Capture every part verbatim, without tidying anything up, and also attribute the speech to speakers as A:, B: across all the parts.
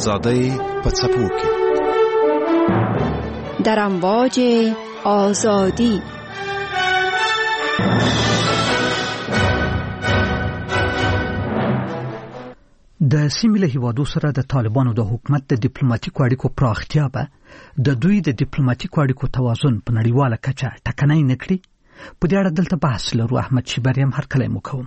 A: آزادۍ په څپو کې
B: در امواج آزادی.
C: د سیمې له هیوادو سره د طالبانو د حکومت د ډیپلوماټیکو اړیکو پراختیا به د دوی د ډیپلوماټیکو اړیکو توازن په نړیواله کچه ټکنۍ نه کړي. په دې اړه دلته بحث لرو. احمد شیبری هم هرکلی مو کوم.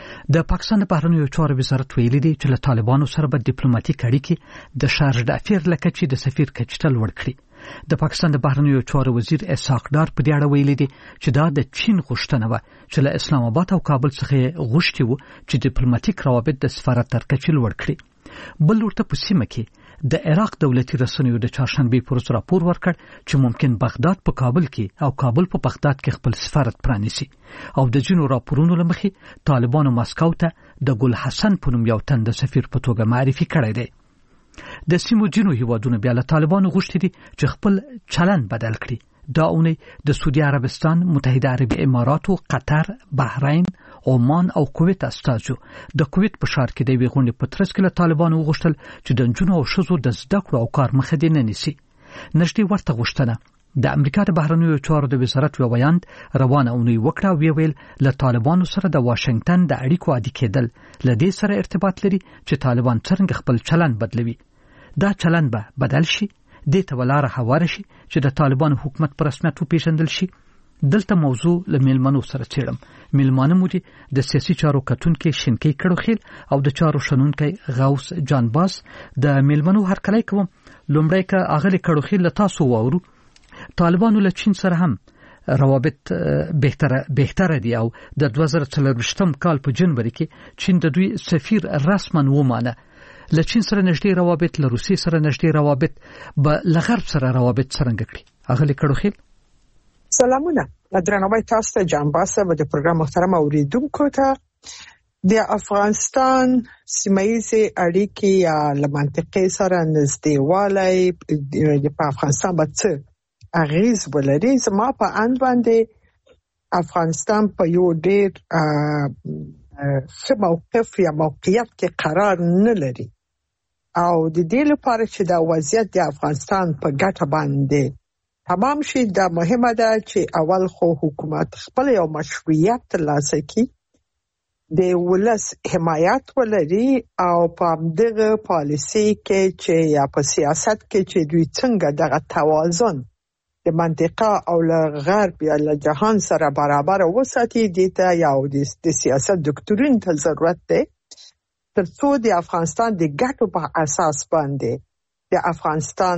C: د پاکستان د بهرنیو چارو وزارت ویلي دی چې له طالبانو سره به ډیپلوماټیک اړیکې د شارج د افیر له کچې د سفیر کچې ته لوړ کړي. د پاکستان د بهرنیو چارو وزیر اسحاق ډار په دې اړه ویلي دی چې دا د چین غوښتنه وه چې له اسلام آباد او کابل څخه غوښتي وو چې ډیپلوماټیک روابط د سفارت تر کچې لوړ کړي. بل ورته په سیمه کې د عراق دولتي رسنیو د چهارشنبه پر ورځ راپور ورکړ چې ممکن بغداد په کابل کې او کابل په بغداد کې خپل سفارت پرانیسي. او د جنو راپورونو لمخې طالبانو ماسکو ته د ګل حسن په نوم یو تن د سفیر په توګه معرفي کړی دی. د سیمو جنو هیوادونو بیا له طالبانو غوښتي دي چې خپل چلن بدل کړي. دا اونۍ د سعودي عربستان، متحده عربي اماراتو، قطر، بحرین، عمان او کویت استازو د کویت په ښار کې د یوې غونډې په ترڅ کې له طالبانو وغوښتل چې د نجونو او ښځو د زده کړو او کار مخه دې نه نیسي. نږدې ورته غوښتنه د امریکا د بهرنیو چارو د وزارت یو ویاند روانه اونۍ وکړه او ویل له طالبانو سره د واشنگټن د اړیکو عادي کېدل له دې سره ارتباط لري چې طالبان څنګه خپل چلن بدلوي. دا چلن به بدل شي، دې ته ولاره هواره شي چې د طالبانو حکومت په رسمیت وپېژندل شي. دلته موضوع له میلمنو سره څېړم. میلمانه مو دي د سیاسي چارو کتونکي شینکي کړوخیل او د چارو شنونکي غوث جانباز. د میلمنو هرکلی کوم. لومړی که اغلی کړوخیل له تاسو واورو، طالبانو له چین سره هم روابط بهتره بهتره دي او د دوه زره څلرویشتم کال په جنوري کې چین د دوی سفیر رسما ومانه. له چین سره نږدې روابط، له روسیې سره نږدې روابط، به له غرب سره روابط څرنګه کړي؟ اغلی کړوخیل.
D: سلامونه. درناوی تاسو ته جانباسه و د پروګرام محترم اوریدونکو ته. د افغانستان سیمایي اړیکې یا له منطقې سره نږدېوالی په افغانستان به څه اغیز ولري؟ زما په اند باندې افغانستان په یو ډېر ښه موقف یا موقعیت کې قرار نه لري او د دې لپاره چې دا وضعیت د افغانستان په ګټه باندې تمام شي، دا مهمه ده چې اول خو حکومت خپل یو مشروعیت ترلاسه کړي، د ولس حمایت ولري او په دغه پالیسي کې چې یا په سیاست کې چې دوی څنګه دغه توازن د منطقه او له غرب یا له جهان سره برابر وساتي. دې ته یو د سیاست دکتورین ته ضرورت دی ترڅو د افغانستان د ګټو په اساس باندې د افغانستان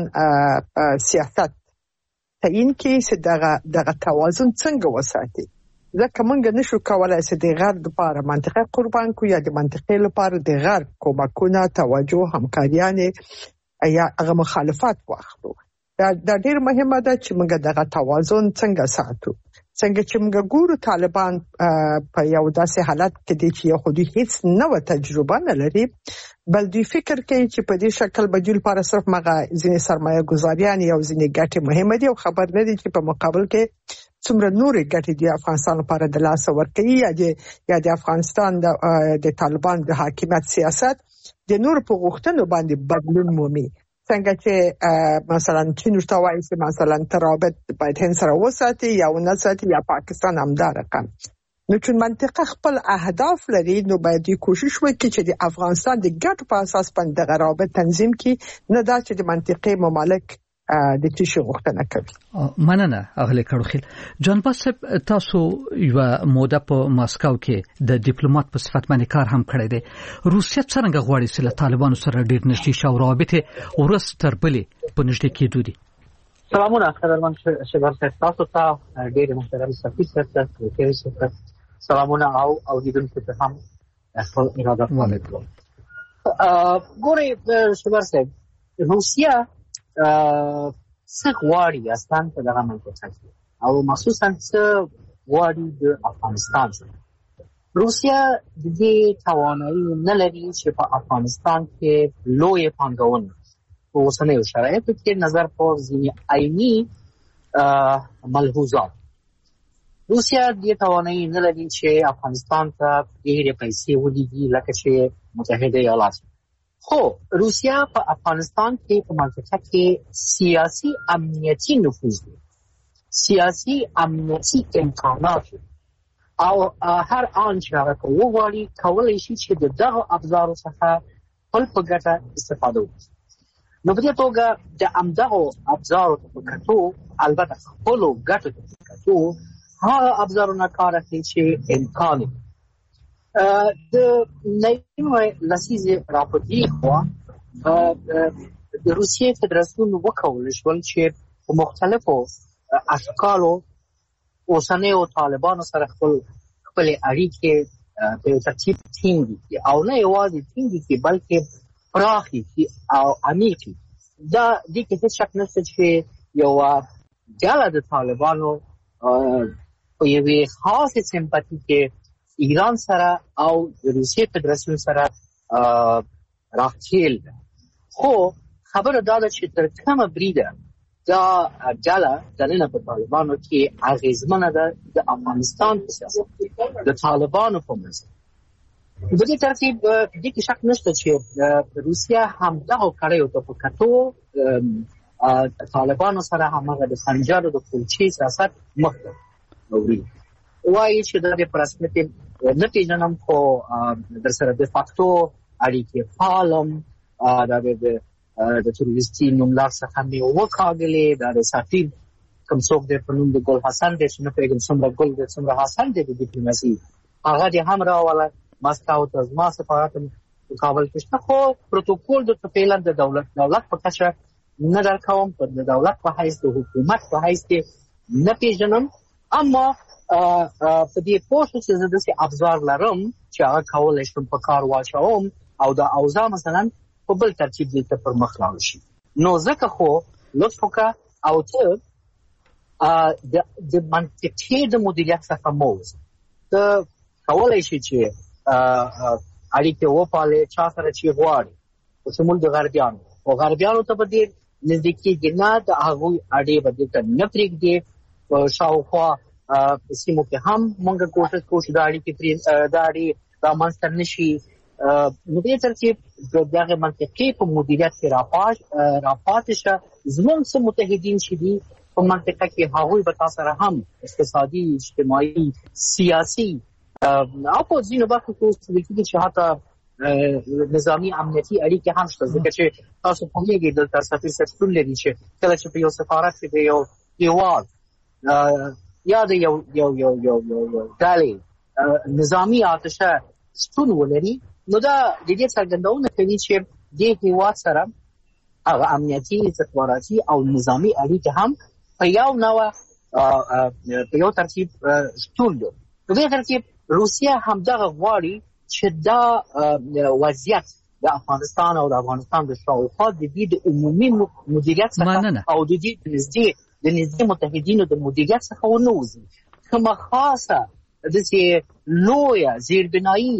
D: سیاست تعین کړي چې دغه دغه توازن څنګه وساتي. ځکه موږ نشو کولای چې د غرب لپاره منطقه قربان کو یا د منطقې لپاره د غرب کومکونه، توجه، همکاریانې یا هغه مخالفت واخلو. دا د ډېر مهمه ده چې موږ دغه توازن څنګه ساتو. څنګه چې موږ ګورو طالبان په یو داسې حالت کې دي چې یو خودي هیڅ نوې تجربه نه لري، بل دوی فکر کوي چې په دې شکل به دوی لپاره صرف مغه ځینې سرمایه گذاریان یا ځینې ګټې مهمه دي او خبر نه دي چې په مقابل کې څومره نورې ګټې د افغانستان لپاره د لاس ورکوي یا د یا د افغانستان د د طالبان د حاکمیت سیاست د نور په غوښتنو باندې بدلون مومي. څنګه چې مثلا چین ورته وایي چې مثلا ترابط باید هند سره وساتي یا ونه ساتي یا پاکستان هم دا رقم. نو چې منطقه خپل اهداف لري نو باید کوشش وکړي چې د افغانستان د ګټو په اساس باندې روابط تنظیم کړي، نه دا چې د منطقې ممالک د تشي غوښتنه کوي.
C: مننه اغلی کړوخیل. جانباز صاحب، تاسو یو موده په ماسکو کې د ډیپلوماټ په صفت باندې کار هم کړی دی. روسیه څنګه غواړي چې له طالبانو سره ډیر نږدې شي او روابط ورس تر بلې په نږدې کېدو دي؟
E: سلامونه خدمت شبر صاحب، تاسو ته ډیر محترم سفیر صاحب، سلامونه او اوریدونکو ته هم خپل اراده وکړم. ګورې شبر صاحب، روسیه څه غواړي اصلا په دغه منطقه کې او مخصوصا څه غواړي د افغانستان څخه. روسیه د دې توانایي نه لري چې په افغانستان کې لوی پانګونه په اوسنیو شرایطو کې نظر په ځینې عیني ملحوظات. روسیه دې توانایي نه لري چې افغانستان ته ډېرې پیسې ولېږي لکه چې متحده ایالات. خو روسیا په افغانستان کې په منطقه کې سیاسي امنیتي نفوذ دی، سیاسي امنیتي امکانات او هر آن چې هغه وغواړي کولی شي چې د دغه ابزارو څخه خپل په ګټه استفاده وکړي. نو په دې توګه د همدغو ابزارو په کتو، البته خپلو ګټو په کتو، هغه ابزارونه کار اخلي چې امکان وي. د نیمې لسیزې راپدې خوا د روسیې فدراسیون وکولی شول چې په مختلفو اشکالو اوسنیو طالبانو سره خپل خپلې اړیکې په یو ترتیب ټینګې کړي، او نه یوازې ټینګې کړي بلکې پراخې کړي او عمیقې کړي. دا دې کې هېڅ شک نشته چې یوه ډله د طالبانو په یوې خاصې سمپتي کې ایران سره او د روسیې فدراسیون سره راخیل ده. خو خبره دا ده چې تر کومه بریده دا ډله دننه په طالبانو کې اغېزمنه ده د افغانستان په سیاست د طالبانو په منځ. په دې ترتیب دې کې شک نشته چې روسیه همدغو کړیو ته په کتو طالبانو سره هماغه د خنجر د کلچې سیاست مخ ته وړي. وایي چې دا د په رسمیت نه پېژنم، خو در سره د فاکتو اړیکې فعالم، دا د تروریستي نوملار څخه مې وکاږلې، دا د سفیر کوم څوک دی په نوم د ګل حسن دی چې نه پوهېږم څومره ګل دی څومره حسن دی د ډیپلوماسي، هغه دې هم راوله ماسکو ته. زما سفارت په کابل کې شته، خو پروتوکول د فعلا د دولت دولت په کچه نه درکوم، د دولت په حیث د حکومت په حیث کې نه پېژنم. اما په دې پوه شو چې زه داسې ابزار لرم چې هغه کولی شم په کار واچوم او دا اوضاع مثلا په بل ترتیب دلته پر مخ لاړ شي. نو ځکه خو لطف وکړه او ته د منطقې د مدیریت څخه موز ته کولی شي چې اړیکې وپالې چا سره چې غواړي، په شمول د غربیانو. او غربیانو ته به ډېر نږدې کېږي نه، د هغوی اړې به دلته نه پرېږدي. په شاوخوا په سیمو کې هم موږ کوشش کوو چې دا اړیکې دا اړیکې رامنځته نه شي. نو دې ترتیب د دغه منطقې په مدیریت کې راپاتې شه. زموږ څه متحدین چې دي په منطقه کې، هغوی به تا سره هم اقتصادي، اجتماعي، سیاسي او په ځینو برخو کې اوس لیدل کېږي چې حتی نظامي امنیتي اړیکې هم شته، ځکه چې تاسو پوهېږئ دلته سفیر صاحب شتون لري چې کله چې په یو سفارت کې د یو هېواد یا د یو یو یو یو یو ډلې نظامي آتشه شتون ولري، نو دا د دې څرګندونه کوي چې دې هېواد سره هغه امنیتي، استخباراتي او نظامي اړیکې هم په یو نوع په یو ترتیب شتون لري. په دې ترتیب روسیه همدغه غواړي چې دا وضعیت د افغانستان او د افغانستان د شاوخوا د دې د عمومي مدیریت څخه او د دې د نږدې د نږدې متحدینو د مدیریت څخه ونه وځي. کومه خاصه داسې لویه زیربنایي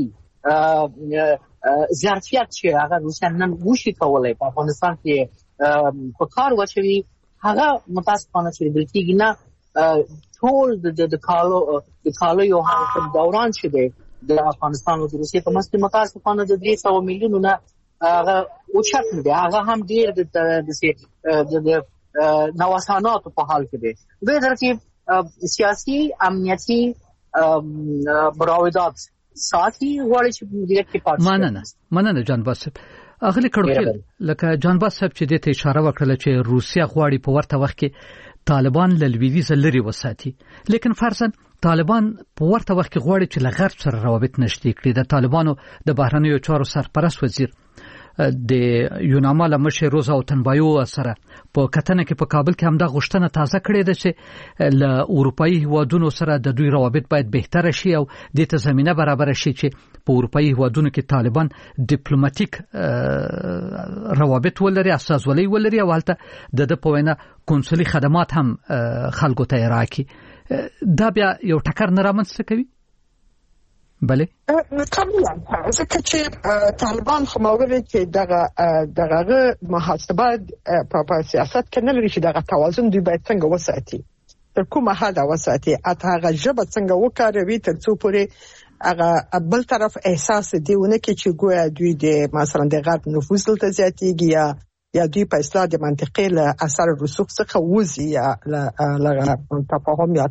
E: ظرفیت چې هغه روسیه نن وشي کولی په افغانستان کې په کار واچوي، هغه متاسفانه چې لیدل کېږي نه. ټول د کالو د کالیو هغه دوران چې دی د افغانستان او د روسیې په منځ کې متاسفانه د درې سوه میلیونو نه هغه اوچت نه دی، هغه هم ډېر د نوساناتو په حال کې دی. به ترتیب سیاسي امنیتي مراودات ساتي غواړي چې مدیریت کې پاتې.
C: مننه مننه جانباز صاحب. اغلی کړو لکه جانباز صاحب چې دې ته اشاره وکړه چې روسیه غواړي په ورته وخت کې طالبان له لویدیځ لري وساتي، لیکن فرضاً طالبان په ورته وخت کې غواړي چې له غرب سره روابط نشته کړي. د طالبانو د بهرنیو چارو سرپرست وزیر د یوناما له مشر روزا او تنبایو سره په کتنه کې په کابل کې هم دا غوښتنه تازه کړې ده چې له اروپאי هیوادونو سره د دوی روابط باید بهتره شي او د ته زمينه برابر شي چې په اروپאי هیوادونو کې طالبان ډیپلوماټیک روابط ولري، اساسولي ولري او حالت د په وینا کنسولي خدمات هم خلکو ته راکړي. دا بیا یو ټکر نه رامنځته کوي؟ بله
D: طبعا ځکه چې طالبان خو موري چې دغه دغه محاسبه په سیاست کې نه لري چې دغه توازن دوی باید څنګه وساتي. کومه حد وساتي اته هغه ژبه څنګه وکاروي تر څو پورې هغه بل طرف احساس دیونه کې چې ګویا دوی د مثلا د غرب نفوذ ته زیاتېږي یا یا دوی په اصلاح د منطقې له اثر رسوخ څخه وځي یا له تفاهم یا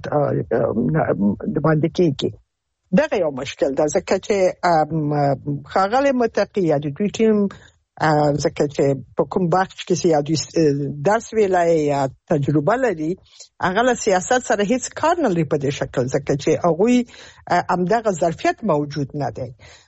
D: د باندې کېږي. دغه یو مشکل ده ځکه چې ښاغلی متقي یا د دوی ټیم ځکه چې په کوم بخش کې یا دوی درس ویلی یا تجربه لري هغه له سیاست سره هیڅ کار نه لري په دې شکل ځکه چې هغوی همدغه ظرفیت موجود نه دی.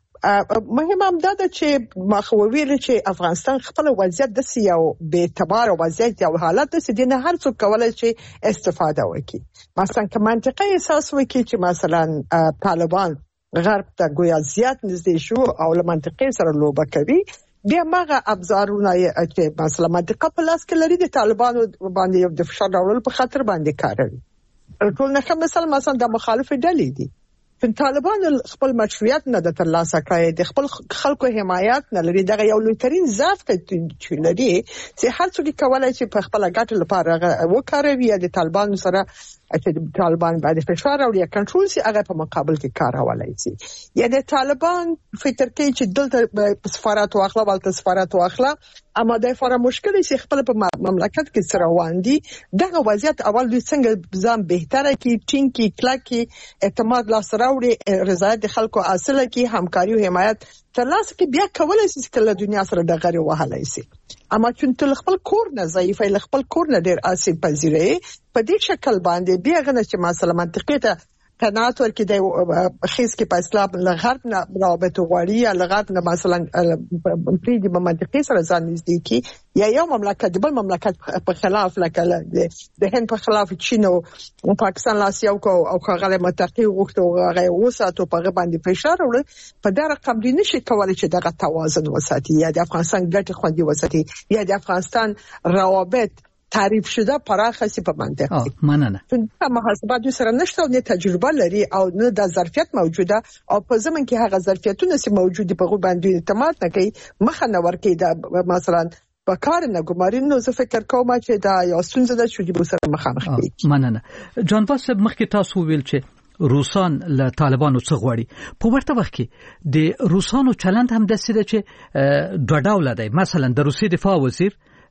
D: مهم هم دا ده چې ما خو ویل چې افغانستان خپل وضعیت د یو بې اعتبار وضعیت یا حالت د دې نه هر څوک کولای شي استفاده وکړي. مثلا که منطقي احساس وکړي چې مثلا طالبان غرب ته ګویا زیات نږدې شو او له منطقې سره لوبه کوي بیا ماغه ابزارونه چې مثلا منطقه په لاس کې لري د طالبانو باندې یو د فشار راوړل په خاطر باندې کاروي. ټول نه مثلا مثلا د مخالف ډلې دي چې طالبان خپل مشروعیت نه د ترلاسه کړي د خپل خلکو حمایت نه لري. دغه یو لویترین ضعف چې لري چې هر څوک کولای شي په خپل ګټه لپاره وکاروي د طالبان سره چې طالبان باندې فشار او یا کنټرول سي هغه په مقابل کې کارولای شي. یعنی طالبان فکر کوي چې دلته سفارت واخلا ولته سفارت واخلا اما د فار مشکل شي خپل په مملکت کې سره واندي. دغه وضعیت اول دوی څنګه ځان بهتره کی ټینګ کی کلک کی اعتماد لا سره وړي رضایت خلکو حاصله کی همکاري او حمایت ترلاسه کی بیا کولای شي چې د دنیا سره د غړي وهلای شي. اما چې خپل کور نه ضعیف ای خپل کور نه ډیر آسیب پذیري په دې شکل باندې بیا غنه چې مثلا منطقې ته قناعت ورکړي د خیس کې په اسلام لغرب نه رابط غوړي یا لغرب نه مثلا په دې منطقې سره ځان نږدې کی یا یو مملکت بل مملکت په خلاف لکه د هند په خلاف چین او پاکستان لاسیو کو او هغه متقي وغوښته هغه وساتو په باندې فشار وړي په دا رقم دي نشي کولای چې دغه توازن وساتي یا د افغانستان ګټه خوندي وساتي یا د افغانستان روابط تعریف شده پراخه سی په منطقه کې.
C: مننه.
D: چې محاسبات دوی سره نشته او نه تجربه لري او نه د ظرفیت موجوده او په زمن کې هغه ظرفیتونه سي موجود په غو باندې اعتماد نه کوي مخه نه ورکي دا مثلا په کار نه ګماري. نو زه فکر کوم چې دا یو ستونزه ده چې دوی سره مخامخ دي.
C: مننه. جان باس مخکې تاسو ویل چې روسان له طالبانو څخه غواړي. په ورته وخت کې د روسانو چلند هم داسې ده چې دوه ډوله دی. مثلا د روسي دفاع وزیر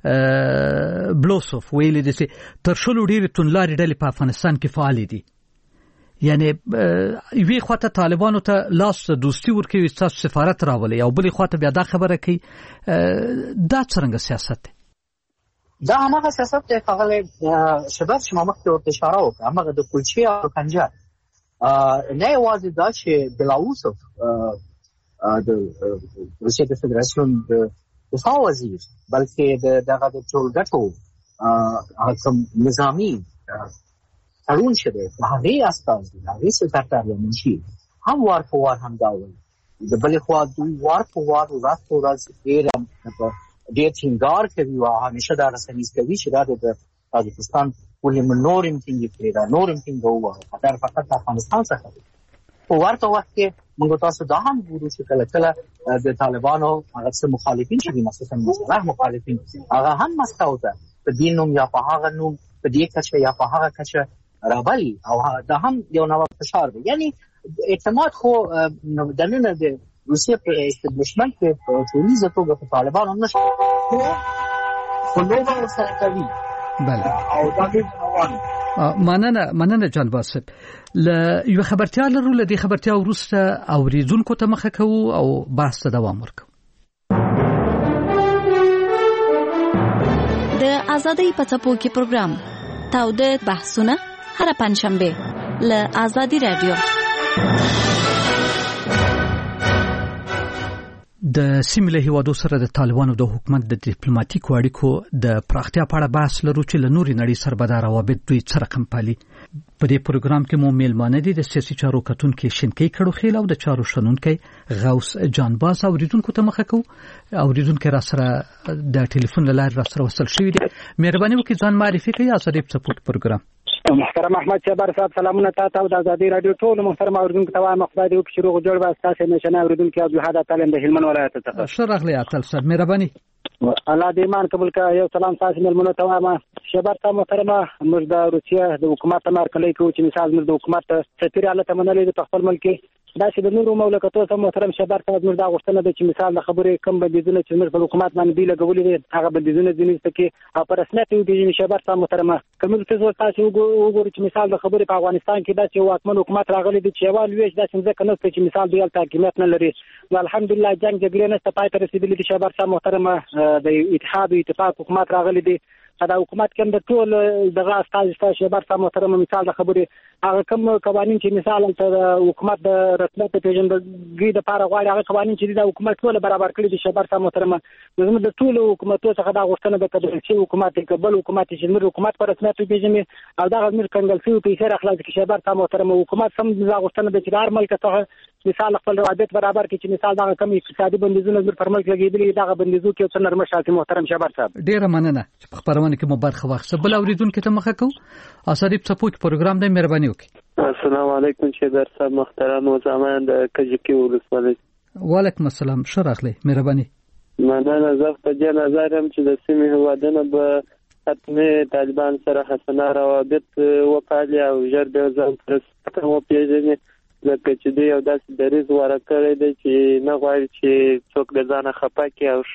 C: بلوسوف ویلي دي چې تر شلو ډېرې توندلارې ډلې په افغانستان کې فعالې دي. یعنی یوې خواته طالبانو ته لاس دوستي ورکوي ستاسو سفارت راولي او بلې خواته بیا دا خبره کوي. دا څرنګه سیاست دی؟
E: دا هماغه سیاست دی ښاغلی شباب چې ما مخکې ورته اشاره وکړه هماغه د کلچې او کنجر. نه یوازې دا چې بلاوسوف د روسیې د فدراسیون د دفاع وزیر بلکې د دغه د ټولګټو کوم نظامی تړون شوی په هغې استازي د هغې سکرټر یا منشي هم وار په وار همدا وایي. د بلې خوا دوی وار په وار ورځ په ورځ ډېر ډېر ټینګار کوي او همیشه دا رسنیز کوي چې دا د تاجکستان ولې نور هم ټینګ کړي دا نور هم ټینګ ووایي خطر فقط افغانستان څخه دی. په ورته وخت کې موږ تاسو دا هم ګورو چې کله کله د طالبانو هغه څه مخالفین چې دي مثلا مصالح مخالفین هغه هم مسکو ته په دې نوم یا په هغه نوم په دې کچه یا په هغه کچه رابلي او دا هم یو نوع فشار دی. یعنی اعتماد خو د نن د روسیې په استبلیشمنت کې په ټولیزه توګه په طالبانو نشته خو نو ورسره کوي.
C: بله
E: او دا دې روانه
C: مننه مننه جان باسط. ل یو خبرتیا لرو ل دې خبرتیا وروسته اوریدونکو ته مخه کوو او بحث ته دوام ورکوو.
B: د ازادۍ په څپو کې پروګرام تاوده بحثونه هر پنځشنبه ل ازادي رادیو.
C: د سیمې له هیوادو سره د طالبانو د حکومت د ډیپلوماټیکو اړیکو د پراختیا په اړه بحث لرو چې له نورې نړۍ سره به دا روابط دوی څه رقم پالي. په دې پروګرام کې مو میلمانه دي د سیاسي چارو کتونکي شینکي کړوخیل او د چارو شنونکي غوث جان باز. اوریدونکو ته مخه کوو. اوریدونکو را سره د ټلیفون له لارې را سره وصل شوي دي. مهرباني وکړئ ځان معرفي کړئ. ازادۍ په څپو کې پروګرام.
F: محترم احمد شهبار صاحب سلامونه تاسو او د ازادي رادیو ټول محترم اوریدونکو ته وایم خدای دې وکړي روغ جوړ واسه تاسو نشنه اوریدونکو او جهاد تعلیم د هلمند ولایت څخه.
C: ښه راغلی اتل صاحب مهرباني.
F: الله دې ایمان قبول کړي. یو سلام تاسو ملمنو ته وایم شهباز صاحب محترمه موږ د روسیې د حکومت امرکلي کوو چې مثال موږ د حکومت سفیر حالت منلې د خپل ملک دا چې د نورو مملکتونو سره محترم شهباز صاحب موږ دا غوښتنه ده چې مثال د خبرې کم بندیزونه چې موږ په حکومت باندې دی لګولې دي هغه بندیزونه ځینې پکې او په رسمیت یو دي شهباز صاحب محترمه کوم څه زو تاسو وګورئ چې مثال د خبرې په افغانستان کې دا چې واکمن حکومت راغلی دی چې اول ویش دا څنګه کنه چې مثال دی حکومت نه لري الحمدلله جنگ جګړې نه ستای ته رسیدلې دي شهباز صاحب محترمه د اتحاد اتفاق حکومت راغلی دی دا حکومت کوم د ټول دغه استاد شهباز صاحب محترمه مثال د خبرې هغه کوم قوانين چې مثال د حکومت د رسمیت پیژندګۍ د لپاره غواړي هغه قوانين چې د حکومت ټول برابر کړي دي شهباز صاحب محترمه زموږ د ټول حکومتونو څخه دا غوښتنه ده چې حکومت کابل حکومت چې موږ حکومت پر رسمیت پیژني او دا موږ کنګل شو په سر اخلاق کې شهباز صاحب محترمه حکومت سم دا غوښتنه ده چې هر ملک څخه مثال خپل روابط برابر کړي چې مثال دا کوم اقتصادي بندیزونه موږ پر ملک لګیدلي دا بندیزو کې څه نرمه شاتي محترم شهباز صاحب
C: ډیره مننه چې په خبرونه کې مبارک واخصه بل اوریدونکو ته مخه کو اسریب سپوږ پروګرام د مهرباني وکړي
G: السلام علیکم شهباز صاحب محترم او زمان د کجکی ولسوالۍ
C: وعلیکم السلام شرحلی مهرباني
G: مننه زه په دې نظر هم چې د سیمې هوادنه به حتمي طالبان سره حسنه روابط وپالي او ژر به ځان پرسته و پیژني ځکه چې دی یو داسې دریځ غوره کړی دی چې نه غواړي چې څوک د ځانه خفه کړي او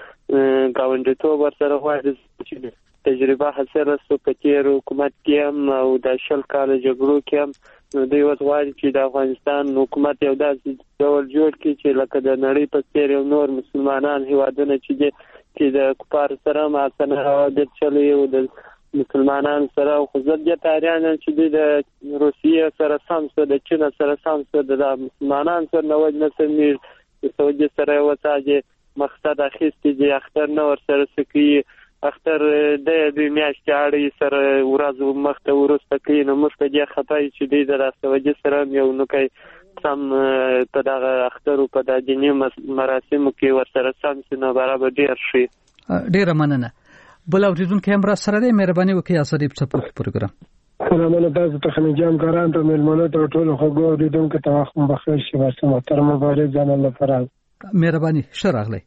G: ښه ګاونډیتوب ورسره غواړي چې تجربه حاصله سو په تیر حکومت کې هم او د شل کال جګړو کې هم نو دوی اوس غواړي چې د افغانستان حکومت یو داسې ډول جوړ کړي چې لکه د نړۍ په څیر یو نور مسلمانان هیوادونه چې دي چې د کفار سره حسنه روابط چلوي او د مسلمانانو سره خو زه دې تاریان چې دوی د روسیې سره سم سره د چین سره سم سره د مسلمانانو سره نه وجه نه سمیر د سعودي سره وساجه مقصد اخیستي دي اختر نه ور سره سکی اختر د دې میاشتې اړې سره ورځو مخته ورسته کې نو موږ په دې خطای چې دې د راستوجه سره یو نو کوي سم په دغه اختر په د دیني مراسمو کې ورسره سم سينه برابر ډیر شي
C: ډیر مننه بل اوریدونکو هم را سره دې مهرباني وکړئ اسریب سپورټ پروګرام
H: سلامونه تاسو ته خنجان کاران ته ملمنو ته ټول خو اوریدونکو ته وخت بخیر شي واسه محترم مبارک ځان الله فراز
C: مهرباني شرحلی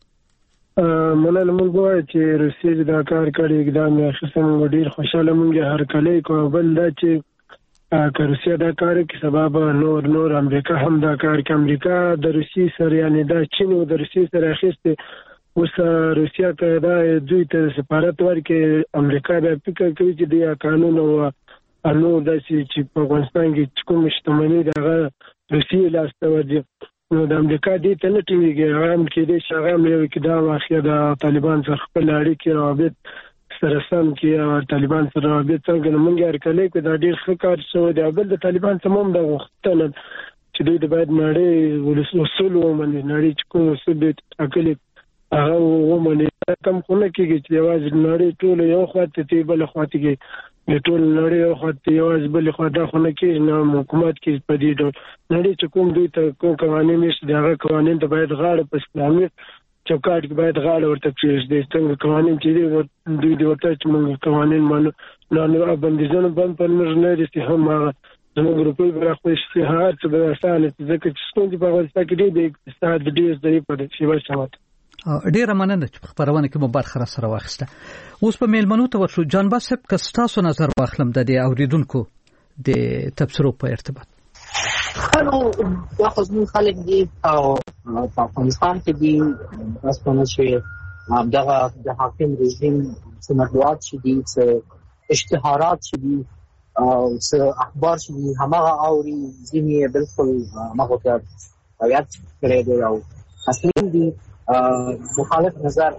H: منل موږ وایو چې روسیې دا کار کړی اقدام یې اخیستل ډیر خوشاله موږ هر کله کوو بل دا چې که روسیې دا کار کوي سبب نور نور امریکا هم دا کار کوي امریکا د روسیې سره یعنی دا چین او د روسیې سره اخیسته اوس روسیې ته دا دوی ته سفارت ورکړي امریکا به فکر کوي چې د قانون او انو د چې په افغانستان کې کوم شتمنۍ دغه روسیې لاسته ورځي نو د امریکا دې ته نه ټینګي هغه کې دې شغام یو کې دا واخیا د طالبان سره خپل اړیکې روابط سره سم کې طالبان سره روابط څنګه موږ هر کله کې دا ډیر ښه کار شوی دی بل د طالبان سمون د وختونه چې دوی د باید نړۍ ولس اصول ومني نړۍ چې کوم اصول دې اکل هغه ومني کم خونه کې چې یوازې نړۍ ټول یو خواته تی بل خواته کې د ټول نړۍ یو خواته یوازې بل خواته خونه کې نه حکومت کې په دې ډول نړۍ چې کوم دوی ته کوم قوانين نشته دغه قوانين ته باید غاړه په اسلامي چوکاټ کې باید غاړه ورته کېږدي څنګه قوانين چې دوی د ورته چې موږ قوانين مانو نو بندیزونه بند پر موږ نه دي هم هغه زموږ ګروپي برخه اشتهار چې به اسانه ځکه چې څنګه په افغانستان کې د اقتصاد ډیر ځای په شی وشمت
C: ډیره مننه چې خبرونه کې مو برخه سره واخیسته اوس په میلمنو ته ورشو جان باسب کستاسو نظر واخلم د دې اوریدونکو د تبصرو په ارتباط
E: خلو دا خو زموږ خلک دي او په افغانستان کې دي تاسو نه شي دغه د حاکم رژیم څخه مطبوعات چې دي څه اشتهارات چې دي او څه اخبار چې دي همغه اوري ځینې بالکل مغه ته یاد کړی دی او اصلي دي مخالف نظر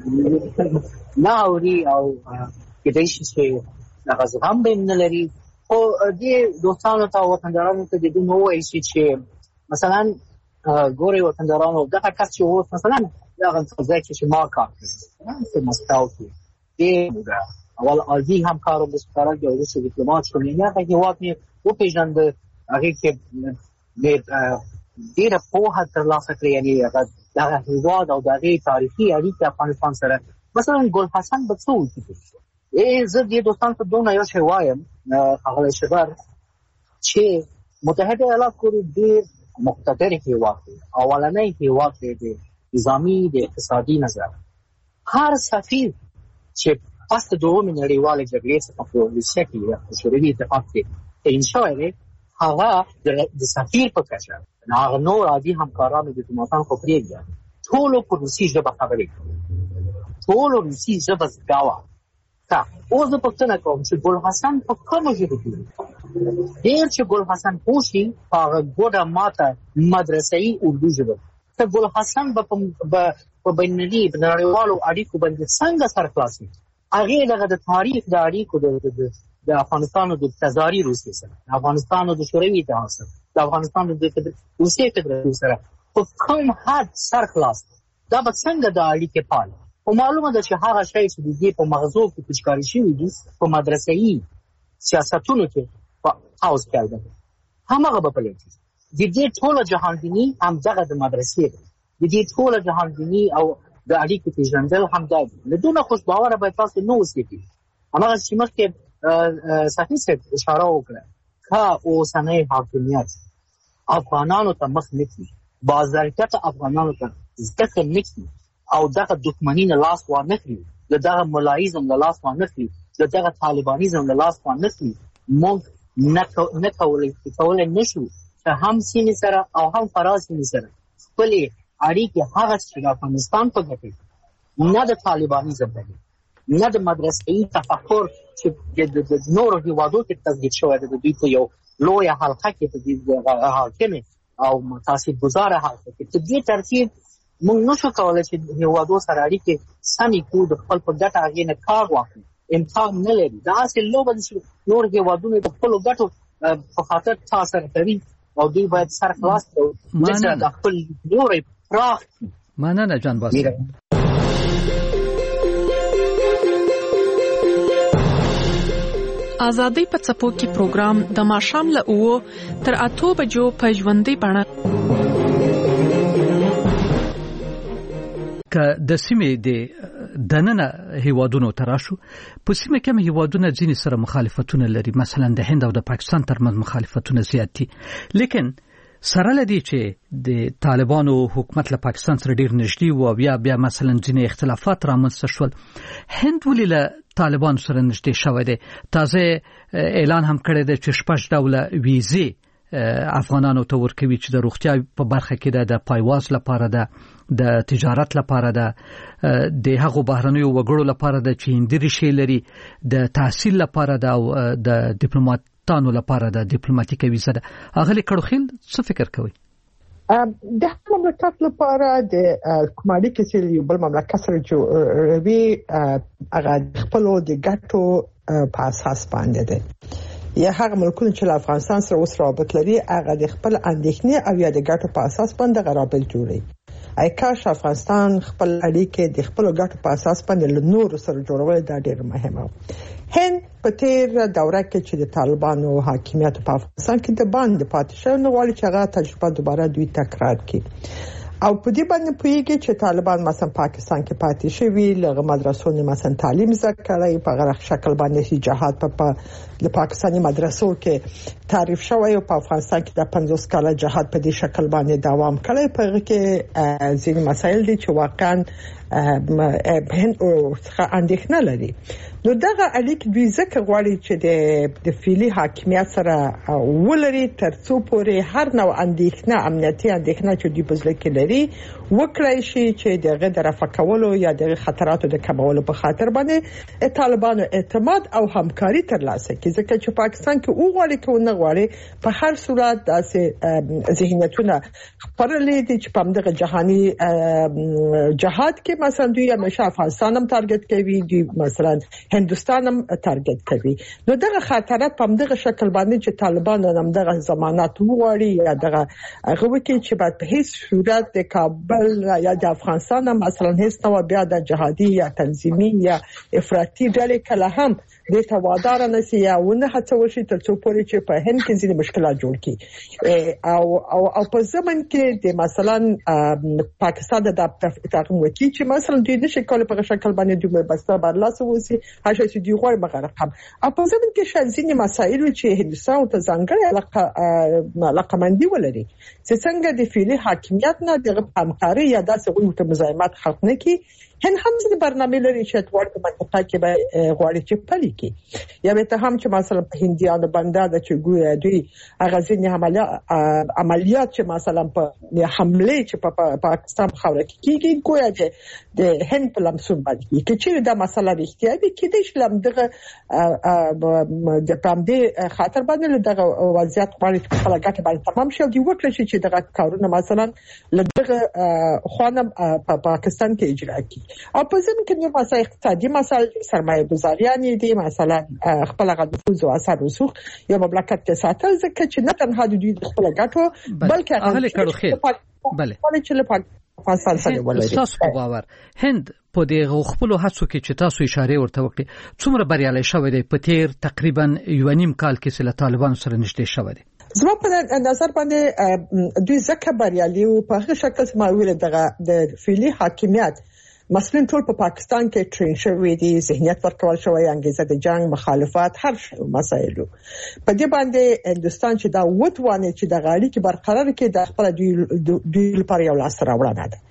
E: نه اوري او کېدای شي چې هغه زغم به نه لري او دې دوستانو ته وطندارانو ته د دوه وایي چې مثلا ګوري وطندارانو دغه کس چې وو مثلا دغه ځای چې ما کار کوي چې مسکاو کې دې اول ازي هم کارو د سفارت او د ډیپلوماټ کوي نه هغه واکمن او پیژند هغه کې د ډیره په هغه ترلاسه کړی یعنی هغه دغه هیواد او دغه تاریخي اړیکې افغانستان سره مثلا ګل حسن بڅو کیږي ای زه دې دوستان ته دونه یو شی وایم هغه شبر چې متحده ایالات ډیر مقتدر هیواد دی اولنۍ هیواد دی د نظامی د اقتصادي نظر هر سفیر چې پس د دومره نړیوالې جګړې څخه په روسیه کې په شوروي اتحاد کې تعیین شوی دی، هغه د سفیر په کچه هغه نور عادي همکارانو ډیپلوماتان خو پرېږده، ټولو په روسي ژبه خبرې کوي، ټولو روسي ژبه زده وه. ښه، اوس زه پوښتنه کوم چې ګلحسن په کومه ژبه پوهېږي؟ ډېر چې ګلحسن پوه شي په هغه ګوډه ماته مدرسه‌یي اردو ژبه، ته ګلحسن به په بینالمللي په نړیوالو اړیکو باندې څنګه سرخلاصي؟ هغې دغه د تاریخ د اړیکو د افغانستان د تزاري روسیې سره، د افغانستان د شوروي اتحاد سره، د افغانستان د روسیې فدراسیون سره په کوم حد سرخلاص دا به څنګه د اړیکې پالي؟ او معلومه ده چې هغه شی چې د دې په مغزو کې پچکاري شوي دي په مدرسه‌یي سیاستونو کې په حوض کې البته همغه به پلټي. د دې ټوله جهانبیني همدغه د مدرسې ده، د دې ټوله جهانبیني او د اړیکو پېژندل همدا دي. له دونه خوش باوره باید تاسو نه اوسئ. همغه چې مخکې صحیح صاحب اشاره وکړه، که اوسنی حاکمیت افغانانو ته مخ نه کړي، باظرفیته افغانانو ته زده کړه نه کړي او دغه دښمني نه لاس وانه کړي، د دغه ملایزم نه لاس وانه کړي، د دغه طالبانیزم نه لاس وانه کړي، موږ نه کولی کولی نه شو چې هم سیمې سره او هم فراه سیمې سره خپلې اړیکې هغه چې د افغانستان په ګټه نه د طالبانیزم دی، نه د مدرسه‌یي تفکر چې د نورو هېوادو کې تثبیت شوی دی، د دوی په یو لویه حلقه کې په دې حاکمې او تاثیرګذاره حلقه کې په دې ترتیب موږ نشو کولی چې هېوادو سره اړیکې سمې کړو، د خپل په ګټه هغې نه کار واخلو. امکان نه لري. داسې لوبه ده چې نور هېوادونه د خپلو ګټو په خاطر تا سره کوي او دوی باید سر خلاص کړو چې د خپل لوري پراخ کړي.
C: مننه جان باسي.
I: ازادي په څپو کې پروګرام د ماښام له اوو تر اتو بجو په ژوندۍ بڼه
C: که د سیمې د دننه هیوادونو تراشو په سیمه کې هیوادونه ځینې سره مخالفتونه لري، مثلا د هند او د پاکستان ترمنځ مخالفتونه زیات دي، لیکن سره لدی چې د طالبانو حکومت له پاکستان سره ډیر نږدې و، بیا بیا مثلا ځینې اختلافات رامنځته شول. هند ولې له طالبانو سره نږدې شوی دی؟ تازه اعلان هم کړی دی چې شپږ ډوله ویزې افغانانو ته ورکوي چې د روغتیا په برخه کې د پایواز لپاره ده، د تجارت لپاره ده، د هغو بهرنیو وګړو لپاره ده چې هندي ریښې لري، د تحصیل لپاره ده او د ډیپلوماټانو لپاره ده، ډیپلوماټیکه ویزه ده. اغلی کړوخیل څه فکر کوي؟
D: د مملکت لپاره د کومالي کې چې یو بل مملکت سره جوړوي هغه خپل د ګټو په اساس باندې ده. یا هغه ملکونه چې افغانستان سره اوس رابط لري هغه د خپل اندېښنې او یا د ګټو په اساس باندې رابط جوړي. ای کاش افغانستان خپل اړیکې د خپل ګټو په اساس باندې له نور سره جوړول دا ډېر مهمه. هند په تیر دوره کې چې د طالبانو حاکمیت په افغانستان کې د باندې پاتې شو، نو غواړي چې هغه تجربه دوباره دوی تکرار کړي او په دې باندې پوهیږي چې طالبان مثلا پاکستان کې پاتې شوی، لغه مدرسو نه مثلا تعلیم زده کړي، په غیر شکل باندې جهاد په د پاکستاني مدرسو کې تعریف شوی او په افغانستان کې د پنځوس کاله جهاد په دې شکل باندې دوام کړی. په هغه کې ځینې مسایل دي چې واقعا هند او څخه اندېښنه لري. نو دغه اړیکې دوی ځکه غواړي چې د د فعلی حاکمیت سره ولري ترڅو پورې هر نوع اندېښنه امنیتي اندېښنه چې دوی په ځل کې لري وکړای شي چې دغه د رفع کولو یا د خطراتو د کمولو په خاطر باندې طالبانو اعتماد او همکاري ترلاسه کړي. ځکه چې پاکستان کې او غواړي کو نه غواړي په هر صورت داسې ذهنیتونه خپرلې دي چې په دغه جهاني جهاد کې مثلا دوی همیشه افغانستان هم تارګت کوي، دوی مثلا هندوستان هم تارګت کوي. نو دغه خطرات په دغه شکل باندې چې طالبان هم دغه ضمانت وغواړي یا دغه هغه وکړي چې په هیڅ صورت د کابل یا د افغانستان هم مثلا هیڅ نوع بیا د جهادي یا تنظیمي یا افراطي ډلې کله هم د توادار نه سي یا ونه هڅه وشي ترڅو پورې چې په هند کې ځینې مشکلات جوړ کړي او او او په زمن کې د مثلا پاکستان د تقام وکړي چې مثلا دوی نشي کولای په شکل باندې دوی بسته برلاسه وسی هغه چې دوی غواړي مغرب هم او په زمن کې شانزینې مسایل چې هندوستان او ته ځانګړي علاقه علاقه مندي ولري چې څنګه د فعلی حاکمیت نه د همکاري یا داسې غوښتنې مزاحمت خلق نه کی هند هم ځینې برنامې لري چې اتوار په منطقه کې به غواړي چې پلي کړي. یا به ته هم چې مثلا په هندیانو باندې د چې ګویا دوی هغه ځینې عملیات عملیات چې مثلا په حمله چې په پاکستان خاوره کې کیږي ګویا چې د هند په لمسون باندې کې چې دا مسله اړتیا دي کې د اسلام دغه د پامدې خاطر باندې دغه وضعیت باندې خپل ګټه باندې تمام شو دی وکړي چې دغه کارونه مثلا لدغه خوانم په پاکستان کې اجرا کی او په ځین کې یو مسایل اقتصادي مسایل سرمایه گذاریان دي مثلا خپل غوښتنه او اثر رسوخ یا مملکت ته ساتل ځکه چې نه تنها د دوی خپل ګټو بلکې
C: اهل کړو خیر بله
D: چې له پاکستان سره ولري.
C: تاسو په باور هند په دې خپل هڅو کې چې تاسو اشاره ورته وکړي څومره بریالي شوی دی په تیر تقریبا یو نیم کال کې چې له طالبانو سره نږدې شوی دی؟
D: زما په نظر باندې دوی ځکه بریالي او په هغه شکل چې ما ویل دغه د فعلی حاکمیت مثلا ټول په پاکستان کې ټرین شوی دی، ذهنیت ورکول شوی، انګیزه د جنگ، مخالفت، هر مسایلو په دې باندې هندستان چې دا وټوانه چې د غاړي کې برقرار کې د خپل دوی لپاره یو لاس راوړنه ده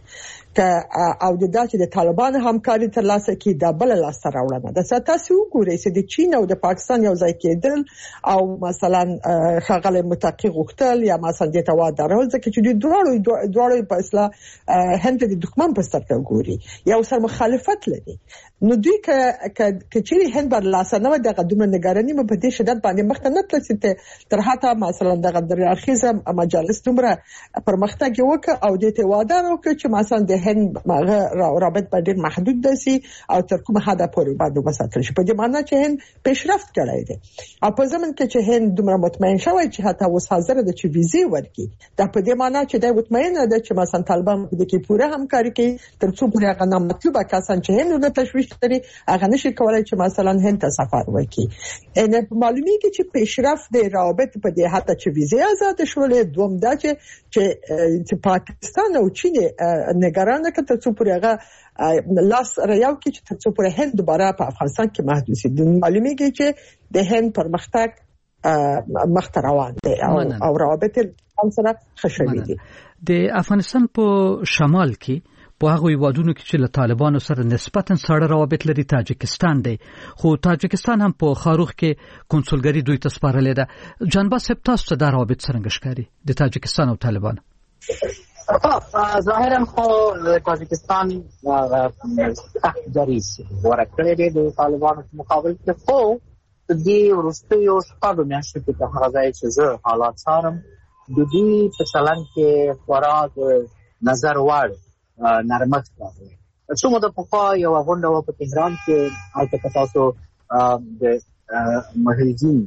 D: او د داسې د طالبانو همکاري تر لاسه کې د بل لاس راوړنه ده. تاسو وګورئ چې د چین او د پاکستان یو ځای کېدل او مثلا خغل متحقق غوښتل یا مثلا د توا درول ځکه چې دوی دواړو دواړو په اصله هند د دښمن په سترګه ګوري یو سره مخالفت لري. نو دوی ک کچېری هند بر لاسه نه دغه دومره نگرانی په دې شدت باندې مخته نه تلل تر هغه مثلا دغه د اخیزه مجلس دومره پرمختګ وکړ او د ته وعده وکړ چې مثلا د هند رابط په ډېر محدود دي او تر کومه حد پورې باندې وساتل شي. په دې معنی چې هند پیشرفت کړی دی او په زمن کې چې هند دومره مطمئن شوی چې حتی اوس حاضر ده چې ویزه ورکړي دا په دې معنی چې دا مطمئن ده چې مثلا طالبان د کې پوره همکاري کوي تر څو پورې هغه نامطلوبه کسان چې هند نه تشویش لري هغه نشي کولای چې مثلا هند ته سفر وکړي. ان معلومیږي چې پیشرفت د رابط په دې حتی چې ویزه آزاد شولې دوم دا چې چې پاکستان او چین نگرانه که تر څو پورې هغه لاس رايو کې چې تر څو پورې هند دوباره په افغانستان کې محدود شي. معلومیږي چې د هند پرمختګ مخ ته روان دی او روابط سره خښوي دي.
C: د افغانستان په شمال کې په هغه وادونو کې چې له طالبانو سره نسبتاً ساړه روابط لري تاجکستان دی، خو تاجکستان هم په خاروخ کې کنسولګری دوی ته سپارلې ده. جانباز صاحب تاسو ته دا روابط څنګه ښکاري د تاجکستان او طالبانو؟
E: ظاهرا خو تاجکستان سخت دریځ ورکړی دی د طالبانو په مقابل کې، خو د وروستیو شپږو میاشتو کې هغه ځای چې زه حالات څارم د دوی په چلند کې خورا نظر وړ نرمښت راغلی. څو موده پخوا یوه غونډه وه په تهران کې، هلته که تاسو د محلدین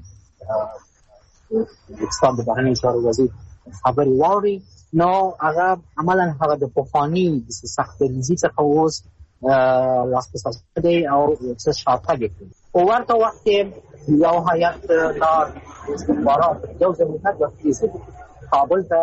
E: پاکستان د بهرنیو چارو وزیر خبرې واورئ نو هغه عملا هغه د پخواني سخت دریځي څخه اوس لاس په سر دی او څه شاتګ کوي. په ورته وخت کې یو هیات لار استخبارات یو زمینه د کابل ته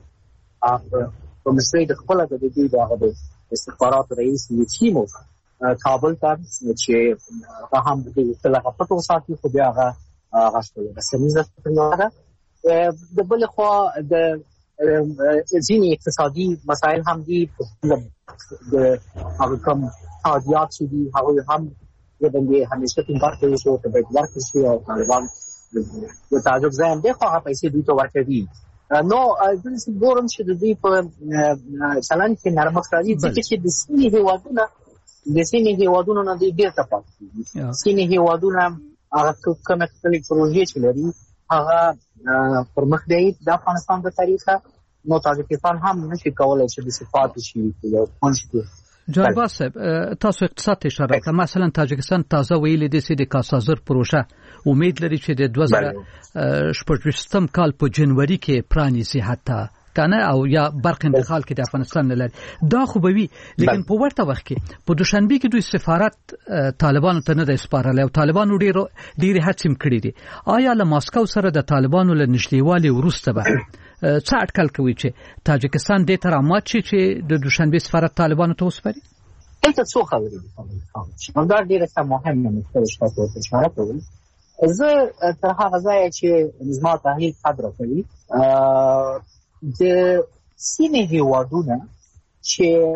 E: په مصر د خپل د دې د استخبارات رئیس یتیموف کابل ته چې هغه هم د تلغه پټو ساتي خو بیا هغه غشتل رسميزه څنګه د بل خو د ځینې اقتصادي مسایل هم دي د هغه کوم حاجیات چې دي هغه هم د باندې همیشه ټینګار کوي چې په بل ځای کې او طالبان د تعجب ځای دی خو هغه پیسې دوی ته ورکړي. نو د دې ګورم چې د دې په چلند کې نرمښت راځي چې د سیمې هیوادونو د سیمې هیوادونو نه دی ډیر تفاوت دي. سیمې هیوادونو هغه کومه کلي پروژې چې لري هغه پرمخ دی د افغانستان په تاریخ نو تاجکستان هم نشي کولای چې د صفات شي یو پونشتي.
C: جانباز صاحب تاسو اقتصاد اشاره کړه، مثلا تاجکستان تازه ویلي دي چې د کاسازر پروژه امید لري چې د دوه زره شپږم کال په جنوري کې پرانیزي حتی کنه او یا برق انتقال کې د افغانستان نه لري دا خو به وي، لیکن په ورته وخت کې په دوشنبه کې دوی سفارت طالبانو ته نه د سپارل او طالبانو ډیر ډیر هڅې کړې دي. آیا له ماسکو سره د طالبانو له نږدېوالي وروسته به څه اټکل کوي چې تاجکستان دې تر امات شي چې د دوشنبه سفارت طالبانو ته وسپاري؟
E: دلته څو خبرې دي دا ډیره مهمه مسله تاسو ته اشاره کوم. زه تر هغه ځای چې زما تحلیل قدر کوي د سیمې هیوادونه چې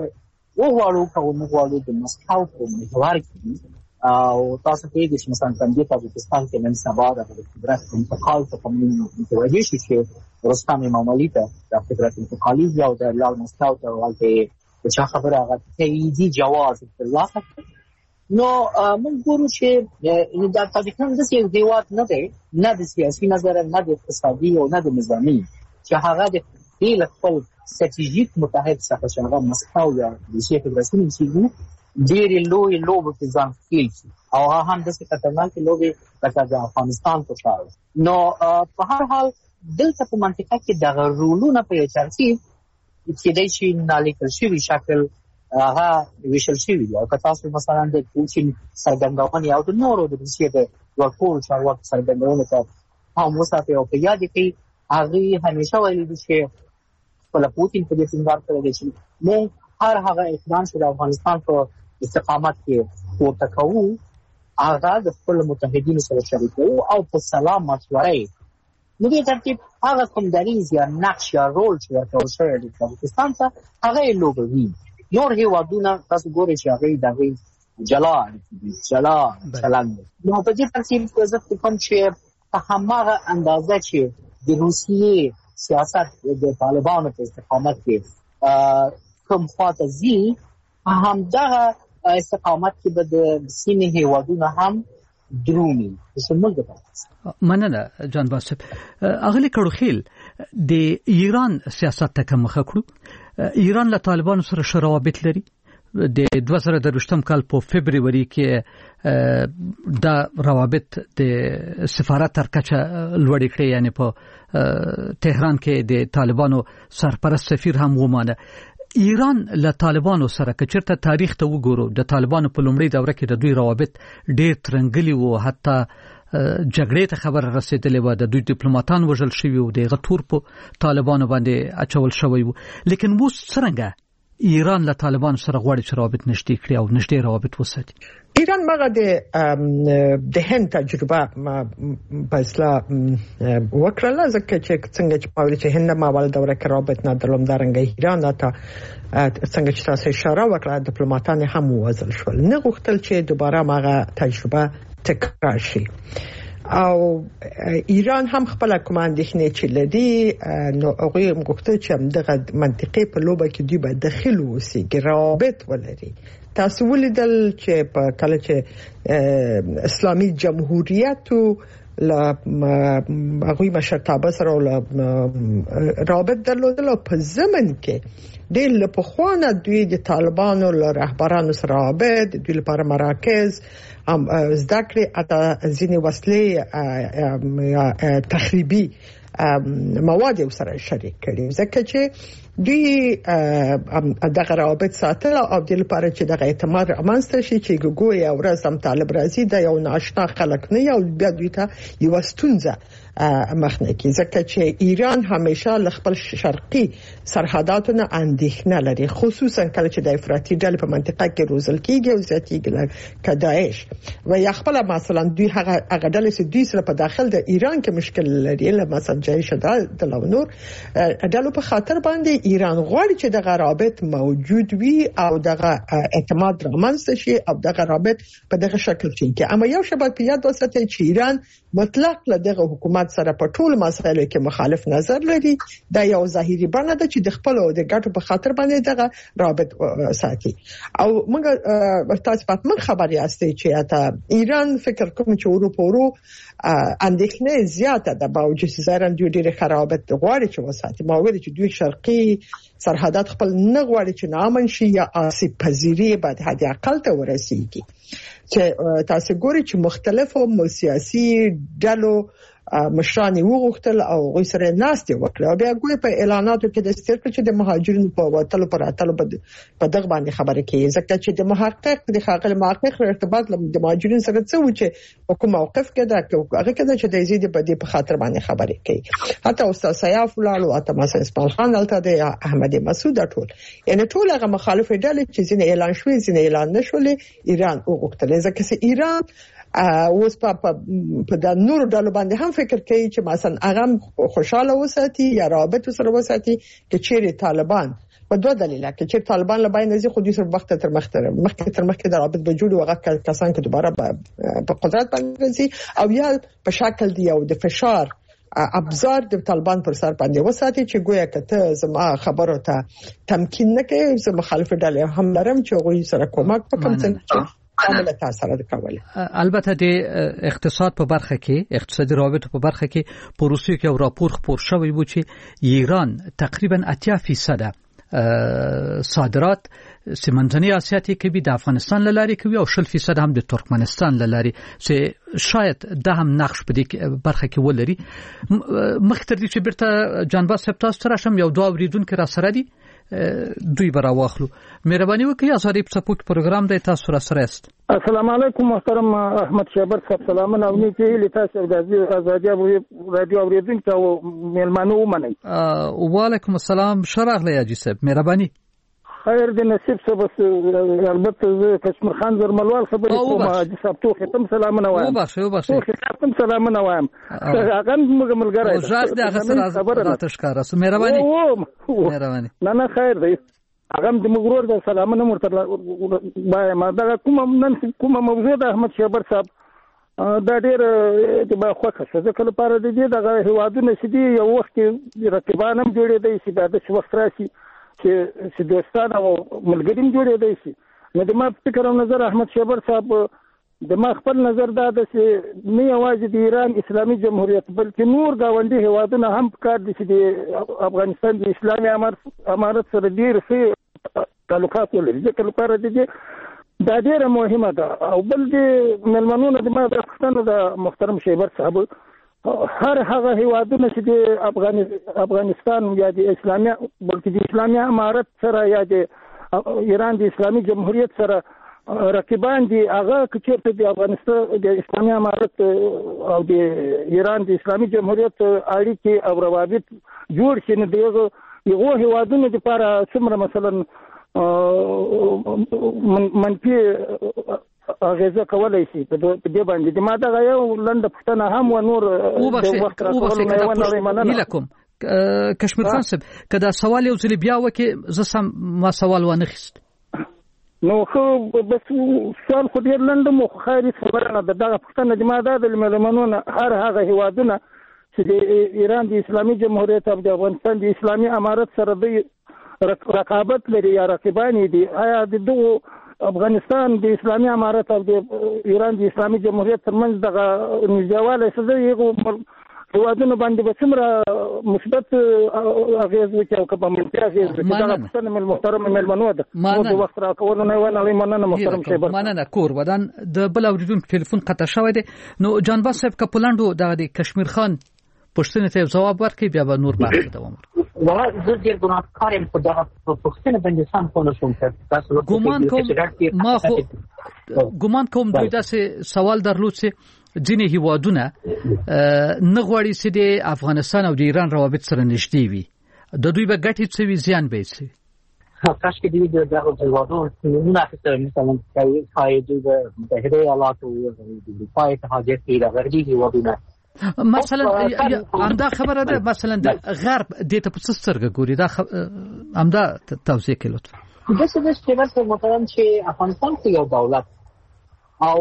E: وغواړو کوو موږ غواړو د مسکو په محور کې او تاسو ته د مثلا په تاجکستان کې نن سبا د قدرت انتقال ته کوم متوجه شي چې رستم امامعلی ته د قدرت انتقالي او د لال مسکو ته ولته چې خبره هغه تاییدي جواز ترلاسه نو موږ ګورو چې د تاجکستان د یو دیوات نه دی نه د سیاسي نظر نه د اقتصادي او نه د نظامي چې هغه د دې خپل استراتیژیک متحد څخه چې هغه مسکو یا د شیخ ابراهیم سیګو ډېر لوی لوب په ځان کې او هغه هم د څه خطرناک لوبي لکه د افغانستان په شاو نو په هر حال دلته په منطقه کې د رولونو په ترتیب چې د شي نالیکل شوی شکل هغه ویشل شوی او که تاسو مثلا د پوتین سرګندونه او د نورو د روسیې د ورکول چارواکو سرګندونه ته هم وساتي او په یاد کې هغه همیشه ویلي دي چې خپل پوتین په دې څنګه کړی چې موږ هر هغه اقدام چې د افغانستان په استقامت کې ورته کوو هغه د خپل متحدینو سره شریکو او په سلام مشورې نو دې ترتیب هغه کوم دریز یا نقش یا رول چې ورته شوی د پاکستان ته هغه لوبوي نور هیوادونه تاسو ګورئ چې هغه دغه جلا جلا چلند نو په دې ترتیب په ځکه کوم چې په هماغه اندازه چې د روسیې سیاست د طالبانو په استقامت کې کوم خاطر زی هم دغه استقامت کې به د سیمې هیوادونه هم درومي څنګه ده
C: مننه جان باسب اغلی کړوخیل د ایران سیاست ته کوم خکړو ایران له طالبانو سره شراوبت لري د دوه زره درویشتم کال په فبرवरी کې د روابط د سفارت تر کچه لوړ کړي یعنی په تهران کې د طالبانو سرپرست سفیر هم ومانه ایران له طالبانو سره کچرته تاریخ ته وګورو د طالبانو په لومړۍ دوره کې د دوی روابط ډېر ترنګلي وو حتی جګړې ته خبر رسیدلې و د دوی ډیپلوماټان وژل شوي وو د غتور په طالبانو باندې اچول شوی وو لیکن وو څنګه ایران له طالبانو سره غواړي چې روابط نشته کړي او نشته روابط وساتي
D: ایران مغه د د هند تجربه بسلا وکړه ځکه چې څنګه چې په چې هند ما ول دوره کې رابط نه درلوم درنګ ایران ته څنګه چې تاسو اشاره وکړه ډیپلوماټان هم وځل شول نه غوښتل چې دوباره مغه تجربه تکرار شي او ایران هم خپل کوماندخنه چې لدی نو هغه غوښتل چې دغه منطقې په لوبه کې دوی به داخل وسی ګرابت ولري تاسو ولیدل چې په کله چې اسلامي جمهوریت لا هغه مشرتابه سره رابط درلودل په زمن کې د لپخوانه دوی د طالبانو له رهبرانو سره رابط دوی لپاره مراکز ام ذکر اته ځینې وسلې تخریبي مواد سره شریک کړي ځکه چې دوی دغه رابط ساتل او د لپاره چې دغه اعتماد امانسته شي چې ګوګوي او رسم طالب راځي د یو ناشنا خلک نه یو بیا دوی ته یو ستونزه مخنه کی ځکه چې ایران همیشه ل خپل شرقي سرحداتونه اندېښنه لري خصوصا کله چې د افراطي ډلې په منطقه کې روزل کیږي او زیاتېږي که داعش و یا خپل مثلا دوی هغه هغه ډلې چې دوی سره په داخل د ایران کې مشکل لري له مثلا جایش د نور ډلو په خاطر باندې ایران غواړي چې دغه رابط موجود وي او دغه اعتماد رامنځته شي او دغه رابط په دغه شکل کې اما یو شبکه په یاد وساتئ چې ایران مطلق له دغه حکومت سره په ټول مسایلو کې مخالف نظر لري دا یو ظاهري بڼه ده چې د خپل او د ګټو په خاطر باندې دغه رابط ساتي او موږ تاسو په من خبري یاستئ چې اته ایران فکر کوم چې اروپا ورو اندېښنه زیاته ده باوجود چې زارن دوی ډېر خرابت غواړي چې وساتي ما ویل چې دوی شرقي سرحدات خپل نه غواړي چې نامن شي یا آسیب پذیری بعد حد اقل ته ورسیږي چې تاسو ګورئ چې مختلفو سیاسي ډلو مشران وغوښتل او غوي سره ناستې وکړه بیا ګوي په اعلاناتو کې د ستر چې د مهاجرینو په وټلو پر اتلو په دغه باندې خبره کوي ځکه چې د محقق د خاغل محقق ارتباط د مهاجرین سره څه و چې کوم موقف کې دا هغه کې چې د زیات په دې په خاطر باندې خبره کوي حتی استاد سیاف ولالو اته مثلا اسماعیل خان الته د احمد مسعود ټول یعنی ټول هغه مخالف ډلې چې ځینې اعلان شوي ځینې اعلان نشول ایران وغوښتل ځکه چې ایران اوس په په د نورو ډلو باندې هم فکر کوي چې مثلا هغه خوشاله وساتي یا رابط سره وساتي چې چیرې طالبان په دوه دلیله کې چې طالبان له باندې نزي خو دې سره وخت تر مخ تر مخکې تر مخکې د رابط به جوړ وغه کسان کې دوباره په قدرت باندې زی او یا په شکل دی او د فشار ابزار د طالبان پر سر باندې وساتي چې گویا کته زما خبرو ته تمکین نه کوي زما مخالف ډلې هم لرم چې غوي سره کومک وکړم چې عمل تاثیر وکړي.
C: البته د اقتصاد په برخه کې اقتصادي روابط په برخه کې په روسیه کې یو راپور خپور شوی و چې ایران تقریبا اتیا فیصد صادرات سیمنځنی اسیا ته کوي د افغانستان لاري کوي او شل فیصد هم د ترکمنستان لاري چې شاید د هم نقش په دې برخه کې ولري. مخکې تر دې چې بیرته جانباز صاحب تاسو سره شم یو دوه اوریدونکو را سره دي دوی برا واخلو. مهرباني وکړئ ازادي په سپوږ پروګرام د تاسو را سره است.
J: السلام علیکم محترم احمد شابر صاحب سلامونه او نیکی لتاسو د ازادي رادیو اوریدونکو او ملمنو ومنئ.
C: وعلیکم السلام شرح لیا جی صاحب مهرباني.
J: خیر د نصیب صاحب البته کشمیر خان زرملوال خبرې کوم حاجی صاحب ته ختم سلامونه وایم.
C: وبخښه وبخښه.
J: ختم سلامونه وایم. هغه موږ ملګری.
C: او ځاګ د هغه سره راته ښکارا سو مهرباني. مهرباني.
J: نه نه خیر دی. هغه د مغرور د سلامونه مرتضی وایم. دا کوم نن کوم موضوع د احمد شابر صاحب دا ډېر د باخوخه څه کله لپاره د دې دغه هوادونه سدي یو وخت رقیبانم جوړېدای شي دا د وخت راشي چې چې دوستان او ملګریم جوړېدای شي. نو د ما فکر او نظر احمد شابر صاحب د ما خپل نظر دا ده چې نه یوازې د ایران اسلامي جمهوریت بلکې نور گاونډي هیوادونه هم پکار دي چې د افغانستان د اسلامي امارت سره ډېر ښه تعلقات ولري. ځکه لپاره د دې دا ډېره مهمه ده. او بل د ملمنونو د ما د پښتنو د محترم شابر صاحب هر هغه هیوادونه چې د افغانستان یا د اسلامي بلکې د اسلامي امارت سره یا د ایران د اسلامي جمهوریت سره رقیبان دي هغه چې د افغانستان د اسلامي امارت او د ایران د اسلامي جمهوریت اړیکې او روابط جوړ شي. نو دغه یو هیوادونه د لپاره څومره مثلا منفي اغیزه کولای شي په دې باندې د ما دا یو لنډه پښتنه هم و نور د وخت راټولونه
C: نه کوم. کشمیر خان صاحب کدا سوال یو ځل بیا وکي زه سم ما سوال ونه خست
J: نو خو بس سوال خو ډیر لنډ مو خاري خبره نه ده. دغه پښتنه د ما د ملمنونو هر هغه هیوادونه چې د ایران د اسلامي جمهوریت او د افغانستان د اسلامي امارت سره د رقابت لري یا رقیبان دي آیا د دغه افغانستان د اسلامي امارت او د ایران د اسلامي جمهوریت ترمنځ دغه نږدېوالی څه دی یو هیوادونه باندې به څومره مثبت اغېز وکړي او که به منفي اغېز وکړي. دغه پوښتنه مې محترم مېلمنو ده. مو د وخت راکولو نه ونړئ مننه محترم شیبر.
C: مننه کور ودان د بل اوریدونکو ټلیفون قطع شوی دی. نو جانباز صاحب که په لنډو دغه د کشمیر خان پوښتنې ته ځواب ورکړي بیا به نور بحث دوام ورکړو.
E: والله زه ډېر ګناهکار یم خو دغه پوښتنه باندې سم پوه نه شوم.
C: ګمان کوم ما خو ګمان کوم دوی داسې سوال درلود چې ځینې هیوادونه نه غواړي چې د افغانستان او د ایران روابط سره نږدې وي. د دوی به ګټې څه وي زیان به یې څه وي.
E: کاشکې دوی د دغه هیوادونو نومونه اخیستل مثلا ښایي دوی د متحده ایالاتو د اروپا اتحادیې کې د غربي هیوادونه
C: مثلا همدا خبره ده. مثلا د غرب دې ته په څه سترګه ګوري دا همدا توضیح کړئ لطفا.
E: د څه د څه مثلا چې افغانستان کې یو دولت او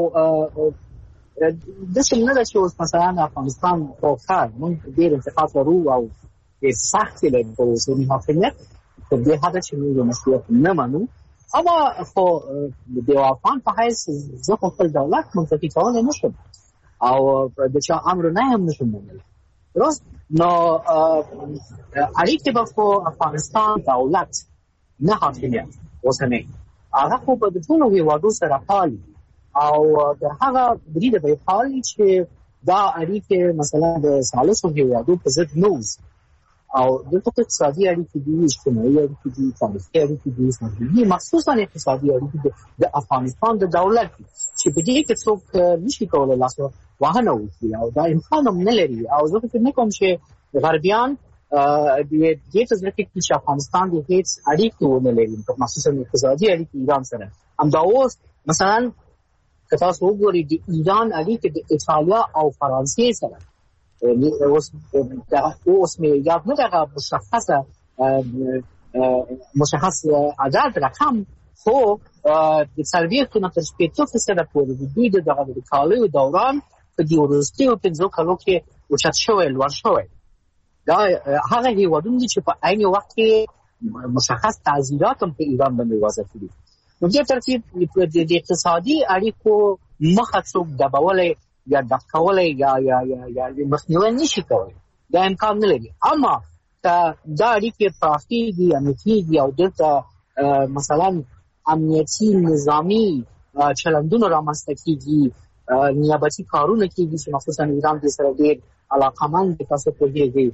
E: د څه نه ده چې اوس مثلا افغانستان په کار موږ ډېر انتقاد لرو او ډېر سخت دی په اوسني حاکمیت په دې حد چې موږ مسؤلیت نه منو. اما خو د افغان په حیث زه خپل دولت منطقي کولای نه شم او د چا امر نه هم نشم منلی. درست نو اړیکې به خو افغانستان دولت نه حاکمیت اوسنی هغه خو به د ټولو هیوادو سره پالي او د هغه بریده به پالي چې دا اړیکې مثلا د ثالثو هیوادو په ضد نه وځي. او دلته اقتصادي اړیکې دي، اجتماعي اړیکې دي، تاریخي اړیکې دي، مخصوصا اقتصادي اړیکې د افغانستان د دولت چې په دې کې څوک نشي کولای لاسو وهنه وکړي او دا امکان هم نه لري. او زه فکر نه کوم چې غربیان د دې تصور کې چې افغانستان د هیڅ اړیکې ونه لري، مخصوصا اقتصادي اړیکې ایران سره. همدا اوس مثلا که تاسو وګورئ د ایران اړیکې د ایټالیا او فرانسې سره اوس اوس مې یاد نه ده مشخصه مشخص عدد رقم خو د څلوېښتو نه تر شپېتو فیصده پورې د دوی د دغه د کالیو دوران په دې وروستیو پنځو کالو کې اوچت شوی لوړ شوی. دا هغه هېوادونه دي چې په عین وخت کې مشخص تعزیرات هم په ایران باندې وضع کړي. نو دې ترتیب د اقتصادي اړیکو مخه څوک دبولی یا ډک کولی یا یا یا مخنیوی نشي کولی، دا امکان نه لري. اما که دا اړیکې پراخېږي امنیتېږي او دلته مثلا امنیتي نظامي چلندونه رامنځته کېږي، نیابتي کارونه کېږي چې مخصوصا ایران دې سره ډېر علاقمند دي. تاسو پوهېږئ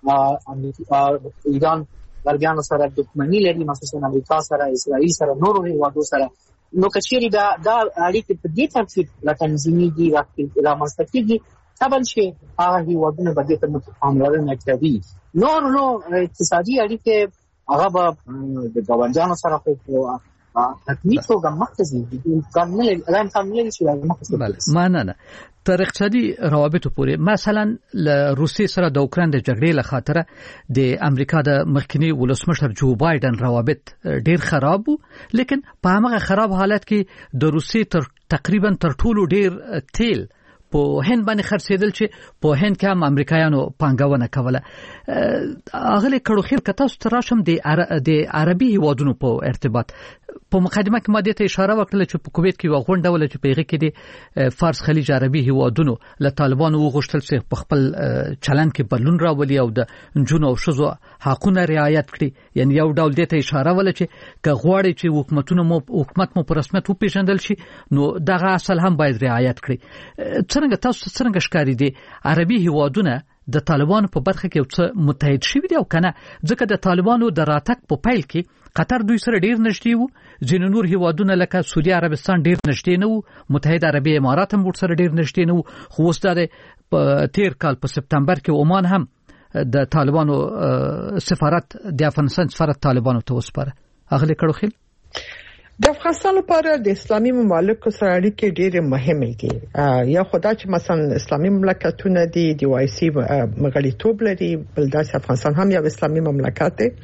E: ایران غربیانو سره دښمني لري، مخصوصا امریکا سره، اسرائیل سره، نورو هېوادو سره. نو که چېرې دا دا اړیکې په دې ترتیب راتنظیمېږي رامنځته کېږي، طبعا چې هغه هېوادونه به دې ته پاملرنه کوي. نور نو اقتصادي اړیکې هغه به د ګاونډیانو سره خو حتمي توګه مخته ځي، امکان نه لري امکان نه لري چې مخته ځي.
C: مننه. تر اقتصادي روابطو پورې مثلا له روسیې سره د اوکراین د جګړې له خاطره د امریکا د مخکنی ولسمشر جو بایدن روابط ډیر خراب وو، لیکن په هغه خراب حالت کې د روسیې تر تقریبا تر ټولو ډیر تیل په هند باندې خرڅېدل چې په هند کې هم امریکایانو پانګونه کوله. اغلی کړو کته ستراشم د د عربي هیوادونو په ارتباط په مقدمه کې ماده ته اشاره وکړه چې په کویت کې وغونډه ول چې پیغه کې د فارس خلیج عربي هیوادونو له طالبانو وغوښتل چې په خپل چلند کې بدلون راولي او د جنونو او شذو حقوقونه رعایت کړي. یعنی یو ډول دې ته اشاره ول چې که غواړي چې حکومتونه مو حکومت مو په رسمیت وپیژندل شي نو دغه اصل هم باید رعایت کړي. څنګه تاسو څنګه ښکاري دي عربي هیوادونه د طالبانو په برخه کې څه متحد شوي دي او کنه؟ ځکه د طالبانو د راتګ په پیل کې قطر دوی سره ډیر نږدې وو، ځینې نور هیوادونه لکه سعودي عربستان ډیر نږدې نه وو، متحده عربي امارات هم ورسره ډیر نږدې نه وو. خو اوس د تیر کال په سپتمبر کې عمان هم د طالبانو سفارت د افغانستان سفارت طالبانو ته وسپاره. اغلی کړو خل
D: د افغانستان لپاره د اسلامي مملکتو سره اړیکې ډېرې مهمې دي. یا خدای چې مثلا اسلامي مملکتونه دي د وایسي مغلیتوب لري، بل داسې افغانستان هم یو اسلامي مملکت دی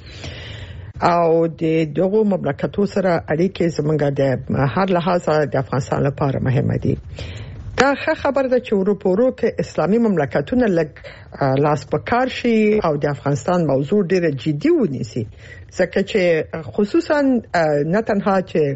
D: او د دغه مملکتو سره اړیکې زمونږ د هر لحاظ د افغانستان لپاره مهمه دي. دا ښه خبر ده چې اروپا کې اسلامي مملکتونه لږ لاس په کار شي او د افغانستان موضوع ډېر جدي ونیسي، ځکه چې خصوصا نه تنها چې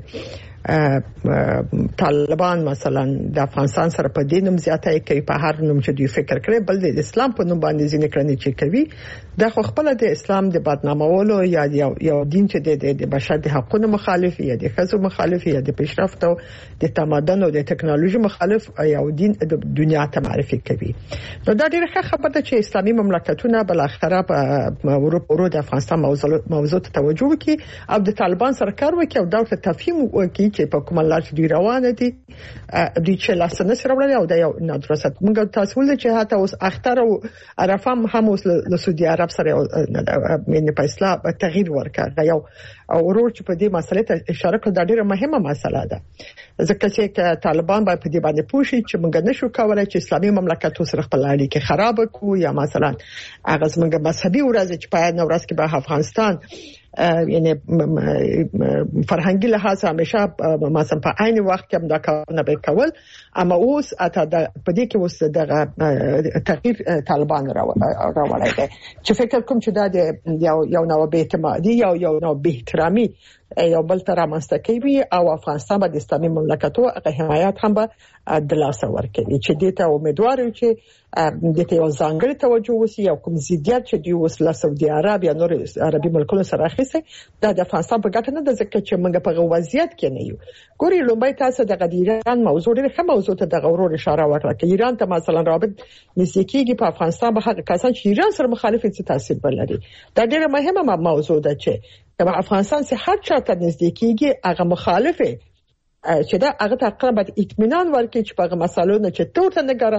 D: طالبان مثلا د افغانستان سره په دې نوم زیاتې کوي، په هر نوم چې دوی فکر کړي، بل د اسلام په نوم باندې ځینې کړنې چې کوي دا خو خپل د اسلام د بدنامولو یا یو دین چې د بشر د حقوقو مخالف یا د ښځو مخالف یا د پیشرفت او د تمدن او د ټکنالوژي مخالف یو دین د دنیا ته معرفي کوي. نو دا ډیره ښه خبره ده چې اسلامي مملکتونه بل اخره په اروپا د افغانستان موضوع ته توجه وکړي او د طالبان سره کار وکړي او دا ته تفهیم وکړي چې په کومه لار چې روانه دي دوی چې لاسنه سره وړل او دا یو نادرست. موږ تاسو ول چې حتی اوس اختر او عرفه هم اوس له سعودي عرب سره مینه په اسلام تغییر ورکړ. یو او ورور چې په دې مسله ته اشاره کړه دا ډیره مهمه مسله ده، ځکه چې طالبان باید په دې باندې پوښي چې موږ نشو کولای چې اسلامي مملکتو سره خپل اړیکې خراب کړو یا مثلا هغه زموږ مذهبي ورځ چې په نو ورځ کې به افغانستان یعنی فرهنګي لحاظ همیشه مثلا په عین وخت کې هم دا کارونه به کول، اما اوس اته په دې کې اوس دغه تغییر طالبان راوړی دی چې فکر کوم چې دا یو یو نو به اعتمادي یو یو نو به احترامي یو بل تر رامنځته کوي او افغانستان به د اسلامي مملکتو حمایت هم به د لاسه ورکړي چې دې ته امیدوار یو چې د ته یو ځانګړی توجه وسی یو کوم زیاتیت چې دی اوس له سعودي عرب یا نور عربي ملکونو سره اخیسته دا د افغانستان په ګټه نه ده، ځکه چې موږ په وضعیت کې نه یو. ګوري لومبای تاسو د ایران موضوع ډېر ښه موضوع ته د غورور اشاره وکړه چې ایران ته مثلا رابط نزدیکیږي په افغانستان به هغه کسان چې ایران سره مخالفت څه تاثیر بلري. دا ډېر مهمه موضوع ده چې د افغانستان سره هر چا ته نزدیکیږي هغه مخالفه چې دا هغه تقریبا اطمینان ورکړي چې په مسالو نه چې تور ته نگرانه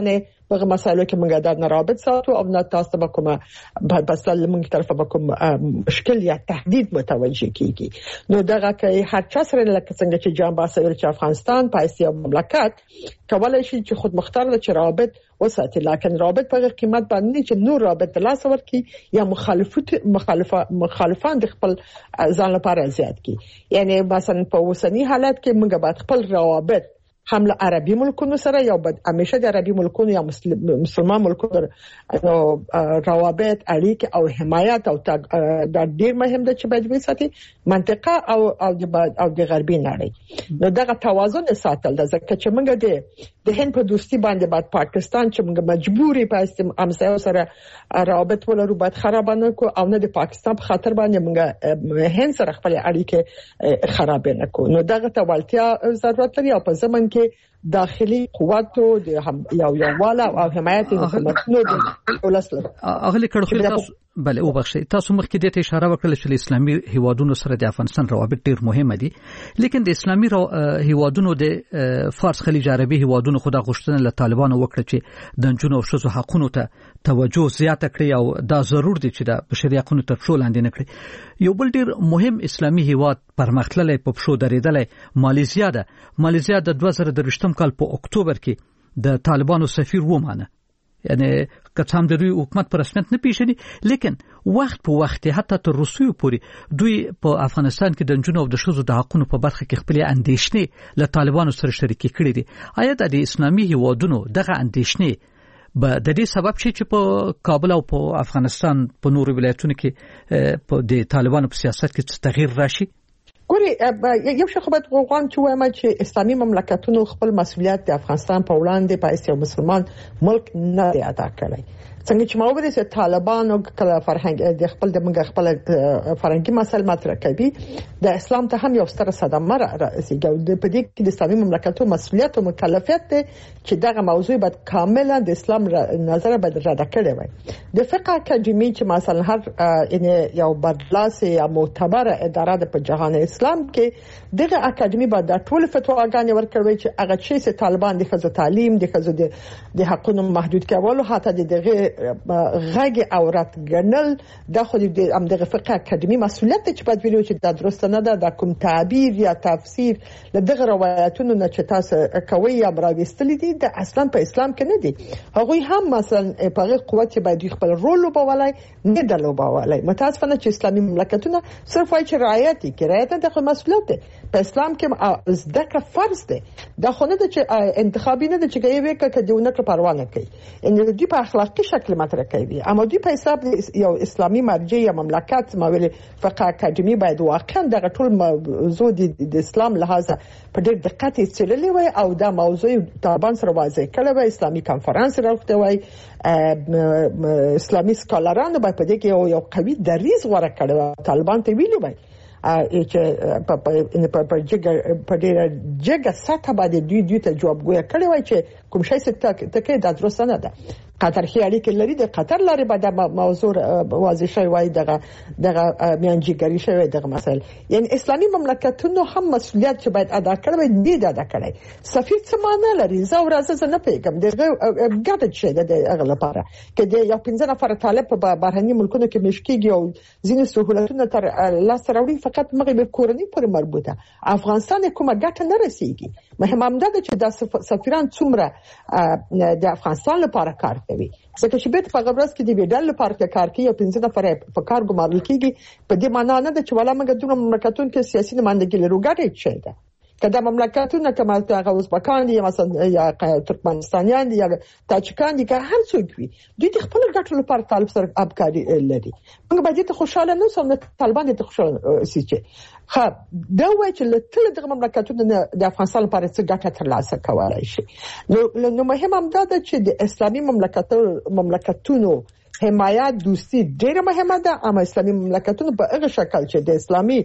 D: په مسایلو کې موږ د رابط ساتو او نه تاسو به کومه بس موږ طرفه به کوم مشکل یا تهدید متوجه کیږي نو دغه کې هر چا سره لکه څنګه چې جان باسل چې افغانستان پایسي مملکت کولای شي چې خود مختار د رابط وساتي لکه رابط په قیمت باندې چې نور رابط لاس ورکي یا مخالفت مخالفه مخالفان د خپل ځان لپاره زیات کی یعنی مثلا په اوسنی حالت کې موږ باید خپل روابط هم له عربي ملکونو سره یا بد همیشه د عربي ملکونو یا مسلمان ملکونو روابط اړیکې او حمایت او دا ډیر مهم ده چې باید وساتي منطقه او او او د غربي نړۍ نو دغه توازن ساتل د ځکه چې موږ د د هند په دوستي باندې بعد پاکستان چې موږ مجبوري پاستم امسایو سره روابط ولرو باید خراب نه کو او نه د پاکستان په خاطر باندې موږ هند سره خپل اړیکې خراب نه کو نو دغه توالتیا ضرورت لري او په زمن کې داخلي قوت او د یو یو والا او حمایت حکومتونو د ولسله
C: اغلی کړه تاسو بل او بخښي تاسو مخکې د اشاره وکړل چې اسلامي هیوادونو سره د افغانستان روابط ډیر مهمه دي لیکن د اسلامي هیوادونو د فارس خلیج عربي هیوادونو خدا غوښتنه له طالبانو وکړه چې د جنونو او شذو حقوقو ته توجه زیاته کړي او دا ضرور دي چې د بشري حقوقو تر ټولو لاندې نه کړي یو بل ډیر مهم اسلامي هیواد پرمختللی په پښو درېدلې ماليزیا ده ماليزیا د دوه زره درویشتم کال په اکتوبر کې د طالبانو سفیر ومانه یعنی کڅام د دوی حکومت پر رسمیت نه پیژني لیکن وخت په وخت حتی تر روسیو پورې دوی په افغانستان کې د جنونو او د شذو د حقوقو په برخه کې خپل اندېښنې له طالبانو سره شریکې کړې دي آیا د اسلامي هیوادونو دغه اندېښنې به د دې سبب شي چې په کابل او په افغانستان په نورو ولایتونو کې په د طالبانو په سیاست کې تغییر راشي
D: ګوري یو څه خبرت غواړم چې وایم چې اسلامي مملکتونو خپل مسؤلیت د افغانستان په وړاندې په اسیا مسلمان ملک نه دی ادا کړی څنګه چې ماوبره چې طالبان او کله فرهنګ د خپل د منګ خپل فرهنګي مسل مطرح کوي د اسلام ته هم یو ستر صدمه راځي د پدې کې د اسلامي مملکتونو مسؤلیت او مکلفیت دی چې دغه موضوع باید کاملا د اسلام نظر باید رد کړي وي د فقه اکاډمي چې مثلا هر ان یو بدلاسه یا معتبره اداره د په جهان اسلام کې دغه اکاډمي باید د ټول فتواګانې ورکړي چې هغه چې طالبان د خزو تعلیم د خزو د حقوقو محدود کول حتی دغه غږ اورات ګنل د خو د امدغه فقه اکاډمي مسؤلیت چې باید ویلو چې د درست نه ده د کوم تعبیر یا تفسیر له دغه روایتونو نه چې تاسو کوي یا راوستل دي د اصلا په اسلام کې نه دي هغه هم مثلا په قوت باید خپل رول وبولای نه د لوبولای متاسفانه چې اسلامي مملکتونه صرف وايي چې رعایت کوي رعایت د مسؤلیت ده په اسلام کې زده فرض ده د خو نه چې انتخابي نه ده چې کوي وکړه کډونه پروا نه کوي ان دې په اخلاقي شکل مطرح کوي اما دوی په حساب یو اسلامي مرجع یا مملکت ماویل فقه اکاډمي باید واقعا دغه ټول موضوع د اسلام لحاظه په ډېر دقت استللی وي او دا موضوع طالبان سره واضح کړي وي اسلامي کانفرنس راوخته وي اسلامي سکالرانو باید په دې کې یو قوي دریځ غوړه کړي طالبان ته ویلي وي چې په په جګه په ډېر جګه سطح باندې دوی دوی ته جوابګویا کړي وای چې کوم شي څه ته د درست نه ده قطر خي اړیکې لري د قطر لري به د موضوع واضح شوی وای دغه دغه میانجیګری شوی دغه مسائل یعنی اسلامي مملکتونو هم مسؤلیت چې باید ادا کړي دي ادا کړي سفیر څه معنی لري زه ورځ نه پیګم دغه ګډ شي د هغه لپاره کې د یو پنځه نفر طالب په بهرني ملکونو کې مشکیږي او ځینې سہولتونه تر لاس راوړي فقط مغرب کورنۍ پورې مربوطه افغانستان کومه ګټه نه رسیږي مهم هم ده چې د سفیران څومره د افغانستان لپاره کار کوي ځکه چې به په غوړس کې د ویډل لپاره کار کوي او پنځه نفر په کار ګمارل کیږي په دې معنی نه ده چې ولا موږ د مملکتونو کې سیاسي نمائندګي لرو ګټه شي ده کله مملکتونه کما هغه ازبکان دي مثلا یا ترکمنستانیان دي یا تاجکان دي که هر څوک وي دوی د خپل ګټو لپاره طالب سره ابکاري لري موږ باید ته خوشاله نه سم طالبان ته خوشاله سي چې ها دا وایي چې لته د مملکتونو د افغانستان لپاره څه ګټه ترلاسه کولای شي نو نو مهم هم دا ده چې د اسلامي مملکتونو مملکتونو حمایت دوستي ډیره مهمه ده اما اسلامي مملکتونو په هغه شکل چې د اسلامي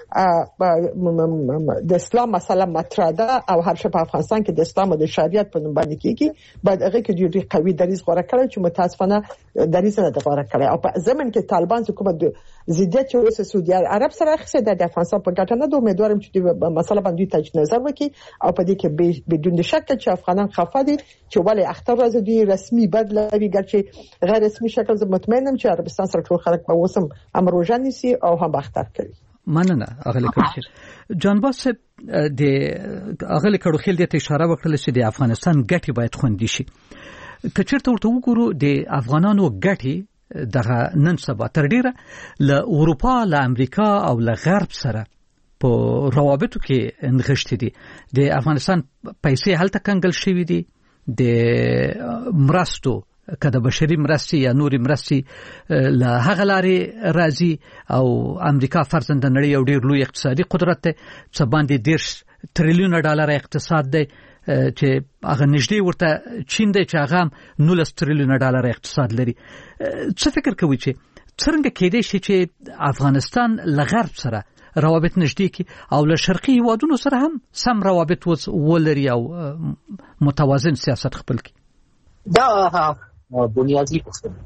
D: د اسلام مسله مطرح ده او هر څه په افغانستان کې د اسلام او د شریعت په نوم باندې کیږي بعد هغه کې ډېری قوي دریځ غوړه کړی چې متاسفانه دریځ نه غوړه کړی او په زمن کې طالبان حکومت زیاتې چې اوس سعودي عرب سره خصه د افغانستان په ګټه نه د امیدوارم چې د مسله باندې تجدید نظر وکړي او په دې کې بدون شک چې افغانان خفه دي چې ولې اختر ورځ دی رسمي بدلوي ګرچې غیر رسمي شکل زه مطمئنم چې عربستان سره ټول خلک به وسم امر روزانيسي او هم اختر کوي.
C: مننه اغلی کړخیل جان باس د اغلی کړخیل د اشاره وکړه چې د افغانستان ګټي باید خوندي شي. کچرته ورته وګورو د افغانانو ګټي دغه نن سبا تر ډیره له اروپا له امریکا او له غرب سره په روابطو کې نغښتې دي. د افغانستان پیسې هلته کنګل شوې دي د مرستو کده بشري مرستي یا نوري مرستي له هغه لارې راځي او امریکا فرضاً د نړۍ یو ډېر لوی اقتصادي قدرت دی چې باندې دیرش تریلیون ډالر اقتصاد دی چې هغه نږدې ورته چین دی چې هغه نولس تریلیون ډالر اقتصاد لري. څه فکر کوي چې څنګه کېدای شي چې افغانستان له غرب سره روابط نږدې کی او له شرقي هیوادونو سره هم سم روابط ولري او متوازن سیاست خپل کی؟
E: دا بنیادی پوښتنه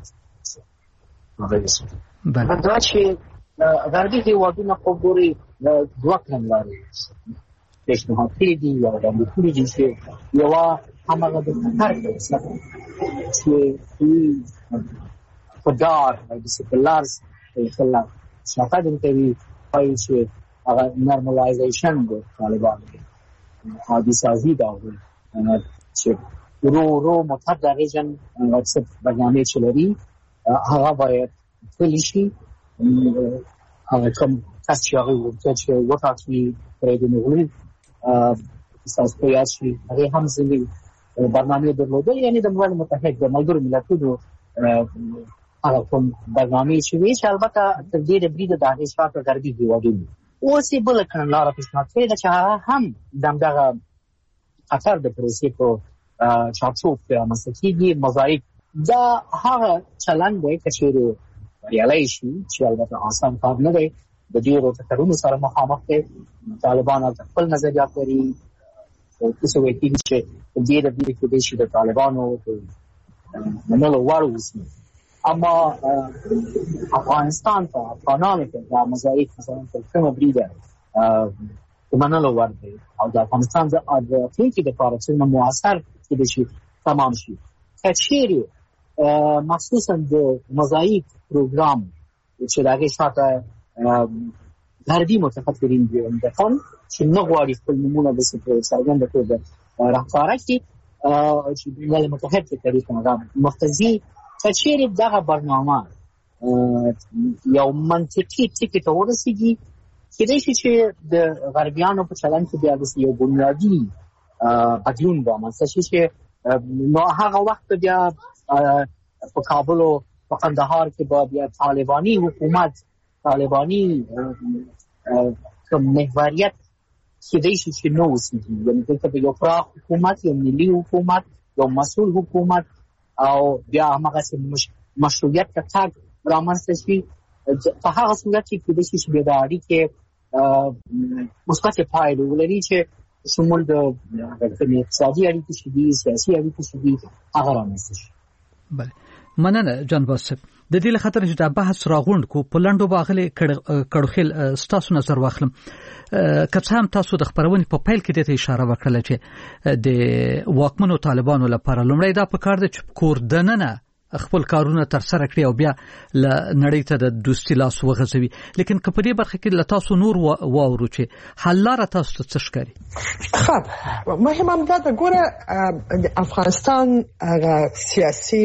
E: ده. دا چې غربي هیوادونه خو ګوري دوه کړنلاري پیشنهاد کړي دي یا وړاندې کړي دي چې یوه هماغه د قطر چې په دار د سیکولارز خلا شاته کوي پای چې هغه نورمالایزیشن د طالبانو عادي سازي دا وي چې رو رو متحده ریجن واتساپ برنامه چلري هغه باید پلیشي هغه کوم تاسو هغه ورته چې وټاکي پرې د نغلي اساس پیاشي هغه هم زمي برنامه درلوده یعنی د ملل متحد د ملګرو ملتونو هغه کوم برنامه چې وی چې البته تر دې د بریده د هغه شاته غربي هیوادونو اوسې بل کړنلار پیشنهاد کړی چې هم دغه اثر د پروسې په چارچوب په مسکیږي موزایک دا هغه چلند دی چې ریالای شي چې البته آسان کار نه دی د دې ورته سره مخامخ دي. طالبان خپل نظریات لري او څه وایي چې د دې د دې کې د شي د طالبانو منلو وروسته اما افغانستان ته افغانانو ته د موزایک مثلا په کومه بریده منلو ورته او د افغانستان د اتلانتیک د پارچې موثر کې د شي تمام شي کچيري مخصوصا د موزایک پروګرام چې دغه شاته غربي متفکرین دي د فن چې نه غواړي خپل نمونه د څرګند توګه راځي چې د ملل متحد په طریقه هغه مختزي کچيري دغه برنامه یو منطقي ټکی ته ورسیږي کېدای شي چې د غربیانو په چلند کې بیا د یو بنیادی بدلون رامنځته شي چې نو هغه وخت بیا په کابل او په قندهار کې بیا طالباني حکومت طالباني کوم محوریت کېدای شي چې نو وسیږي یعنې دلته یو پراخ حکومت یو ملي حکومت یو مسؤل حکومت او بیا هغه مشروعیت ته تاګ رامنځته شي په هغه صورت کې کېدای شي چې بیا د اړیکې مثبت پایلې ولري چې شمول د اقتصادي اړیکې شي دي سیاسي اړیکې شي دي هغه رامنځته شي.
C: بله مننه جان باسب. د دې لخطر چې د بحث راغوند کو په لندو باغله کړخیل ستاسو نظر واخلم که څه هم تاسو د خبرونې په پیل کې د اشاره وکړه چې د واکمنو طالبانو لپاره لومړی دا پکار دی چې کوردننه خپل کارونه تر سره کړی او بیا ل نړۍ ته د دوستي لاس وغځوي لیکن که په دې برخه کې ل تاسو نور واورو چې حل لاره تاسو ته څه ښکاري؟
D: خب مهم هم دا د ګوره افغانستان سیاسي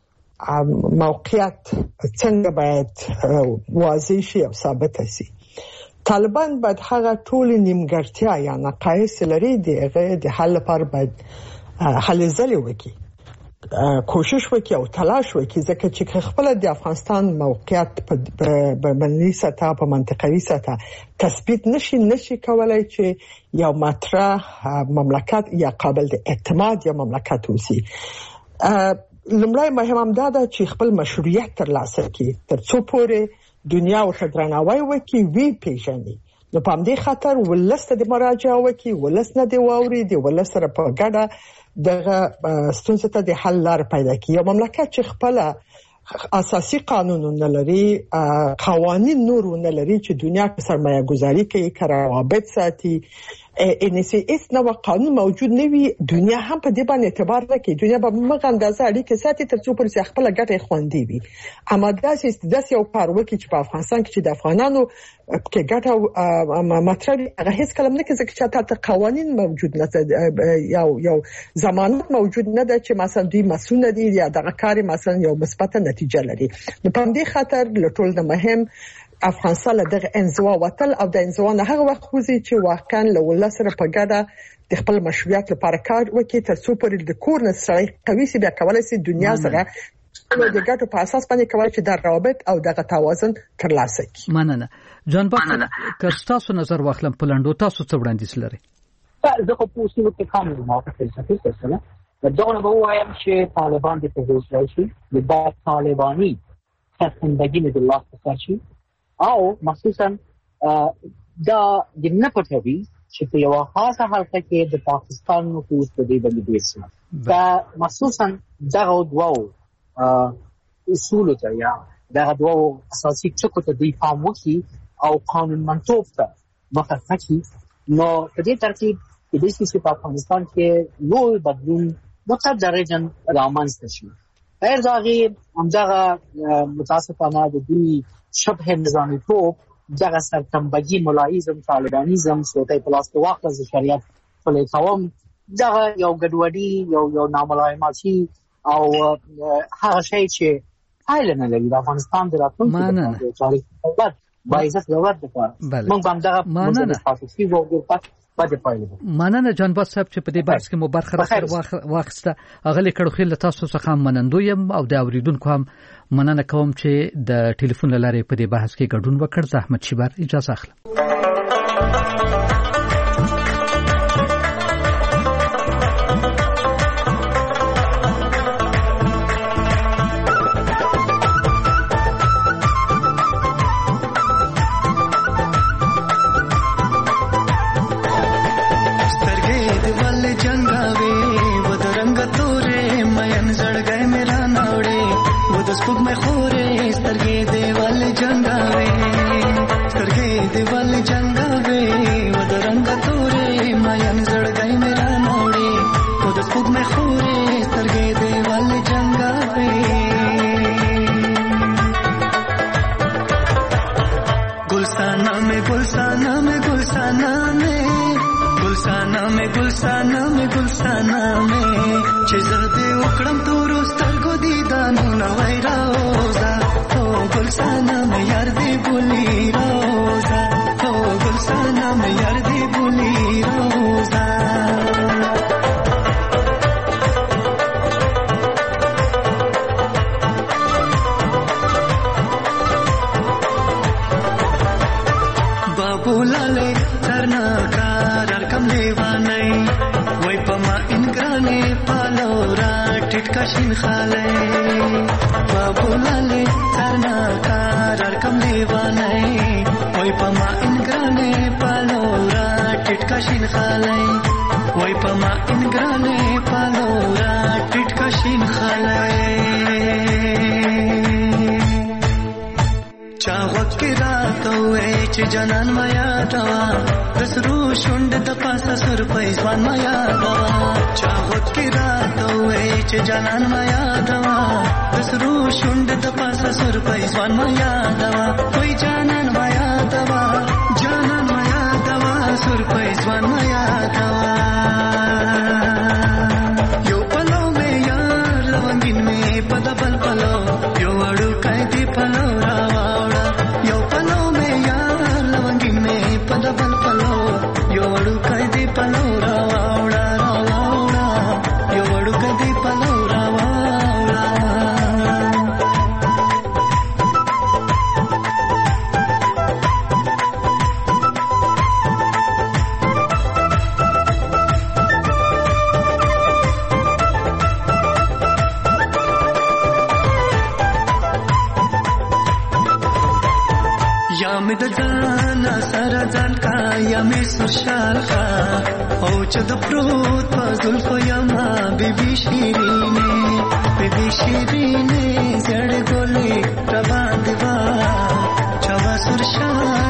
D: موقعیت څنګه باید واضح شي او ثابت شي. طالبان باید هغه ټول نیمګړتیا یا نقایص لري دغه د حل لپاره باید هلې ځلې وکړي کوشش وکړي او تلاش وکړي ځکه چې خپل د افغانستان موقعیت په بنلي سطح په منطقوي سطح تثبیت نشي نشي کولای چې یو مطرح مملکت یا قابل د اعتماد یا مملکت وسی. لمړی مهم هم دا ده چې خپل مشروعیت ترلاسه کړي تر څو پورې دنیا ورته درناوی وکړي وی پیژني نو په همدې خاطر ولست د مراجعه وکي ولست نه دی واوري دی ولست سره په ګډه دغه ستونزه ته د حل لار پیدا کړي. یو مملکت چې خپل اساسي قانونونه لري، قوانين نورونه لري چې دنیا کې سرمایه گذاري کوي، روابط ساتي، ان سي اس نو قانون موجود نه وي، دنیا هم په دې باندې اعتبار نه کوي. دنیا به موږ اندازه اړیکې ساتي تر څو پر خپل ګټه خوندي وي. اما داسې داسې یو کار وکړي چې په افغانستان کې چې د افغانانو کې ګټه مطرح هغه هیڅ کلم نه کوي چې تاسو قوانين موجود نه یو یو ضمانت موجود نه ده چې مثلا دوی مسؤل دي یا دغه کار مثلا یو مثبت نتیجه لري. نو په دې خاطر لټول د مهم افغانستان له دغه انزوا وتل او د انزوا نه هغه وخت خوځي چې واقعا له ولس سره په ګډه د خپل مشروعیت لپاره کار وکړي تر څو پر د کور نه سره قوي سي بیا کولای سي دنیا سره د ګټو په اساس باندې کولای چې د روابط او دغه توازن ترلاسه کړي.
C: مننه. جان باک که تاسو نظر واخلم په لندو تاسو څه وړاندیز لري؟
E: زه خو په اصول کې کوم موافق یم چې دا نه وایم چې طالبان د تجویز راشي د طالبانی څنګه د الله څخه شي او مخصوصا دا د نه پټوي چې په یو خاصه حلقه کې د پاکستان نفوذ په دې باندې ویسي دا مخصوصا دغه دوه اصول ته یا دغه دوه اساسي ټکو ته د پام وکي او قانون منطوب ته مخه کوي. نو په دې ترتیب د دې چې په افغانستان کې لوی بدلون متدرجاً رامنځته شي. غیر ځاغي همدغه متاسفانه د دې شبه نظامی توپ دغه سرتنبگی ملایزم طالبانیزم سوتای پلاس په وخت از شریعت فلی قوم دغه یو ګډوډي یو یو ناملایماتي او هغه شی چې حل نه لري د افغانستان د راتلونکي تاریخ دولت بایزت دولت لپاره موږ هم دغه موضوع خاصي وګورو باندې پایله.
C: مننه جان باز صاحب چې په دې بحث کې مو برخه راخ واخسته. اغلی کړو خل تاسو څخه منندو یم او د اوریدونکو هم مننه کوم چې د ټلیفون لارې په دې بحث کې ګډون وکړ. زحمت شیبر اجازه اخلم.
K: جنان میا دوا دسرو شوند د پاسه سر پېزوان میا دوا چاغت کی رات وې چې جنان میا دوا دسرو شوند د پاسه سر پېزوان میا دوا کوئی جنان میا دوا جنان میا دوا سر پېزوان میا دوا یو پلو مې یار لونګین مې پد بل پلو یو اړو کای دی پلو راوړا یو پلو مې یار لونګین مې پد بل پلو یو اړو کای دی پلو راوړا راوړا یو اړو کای دی پلو راوړا یا مې د ځان سره ځان یا مې سرشال کا او چې د پروت په زلفو یما بیبي شیرینه بیبي شیرینه زړ ګلې را باندې وا چا سرشال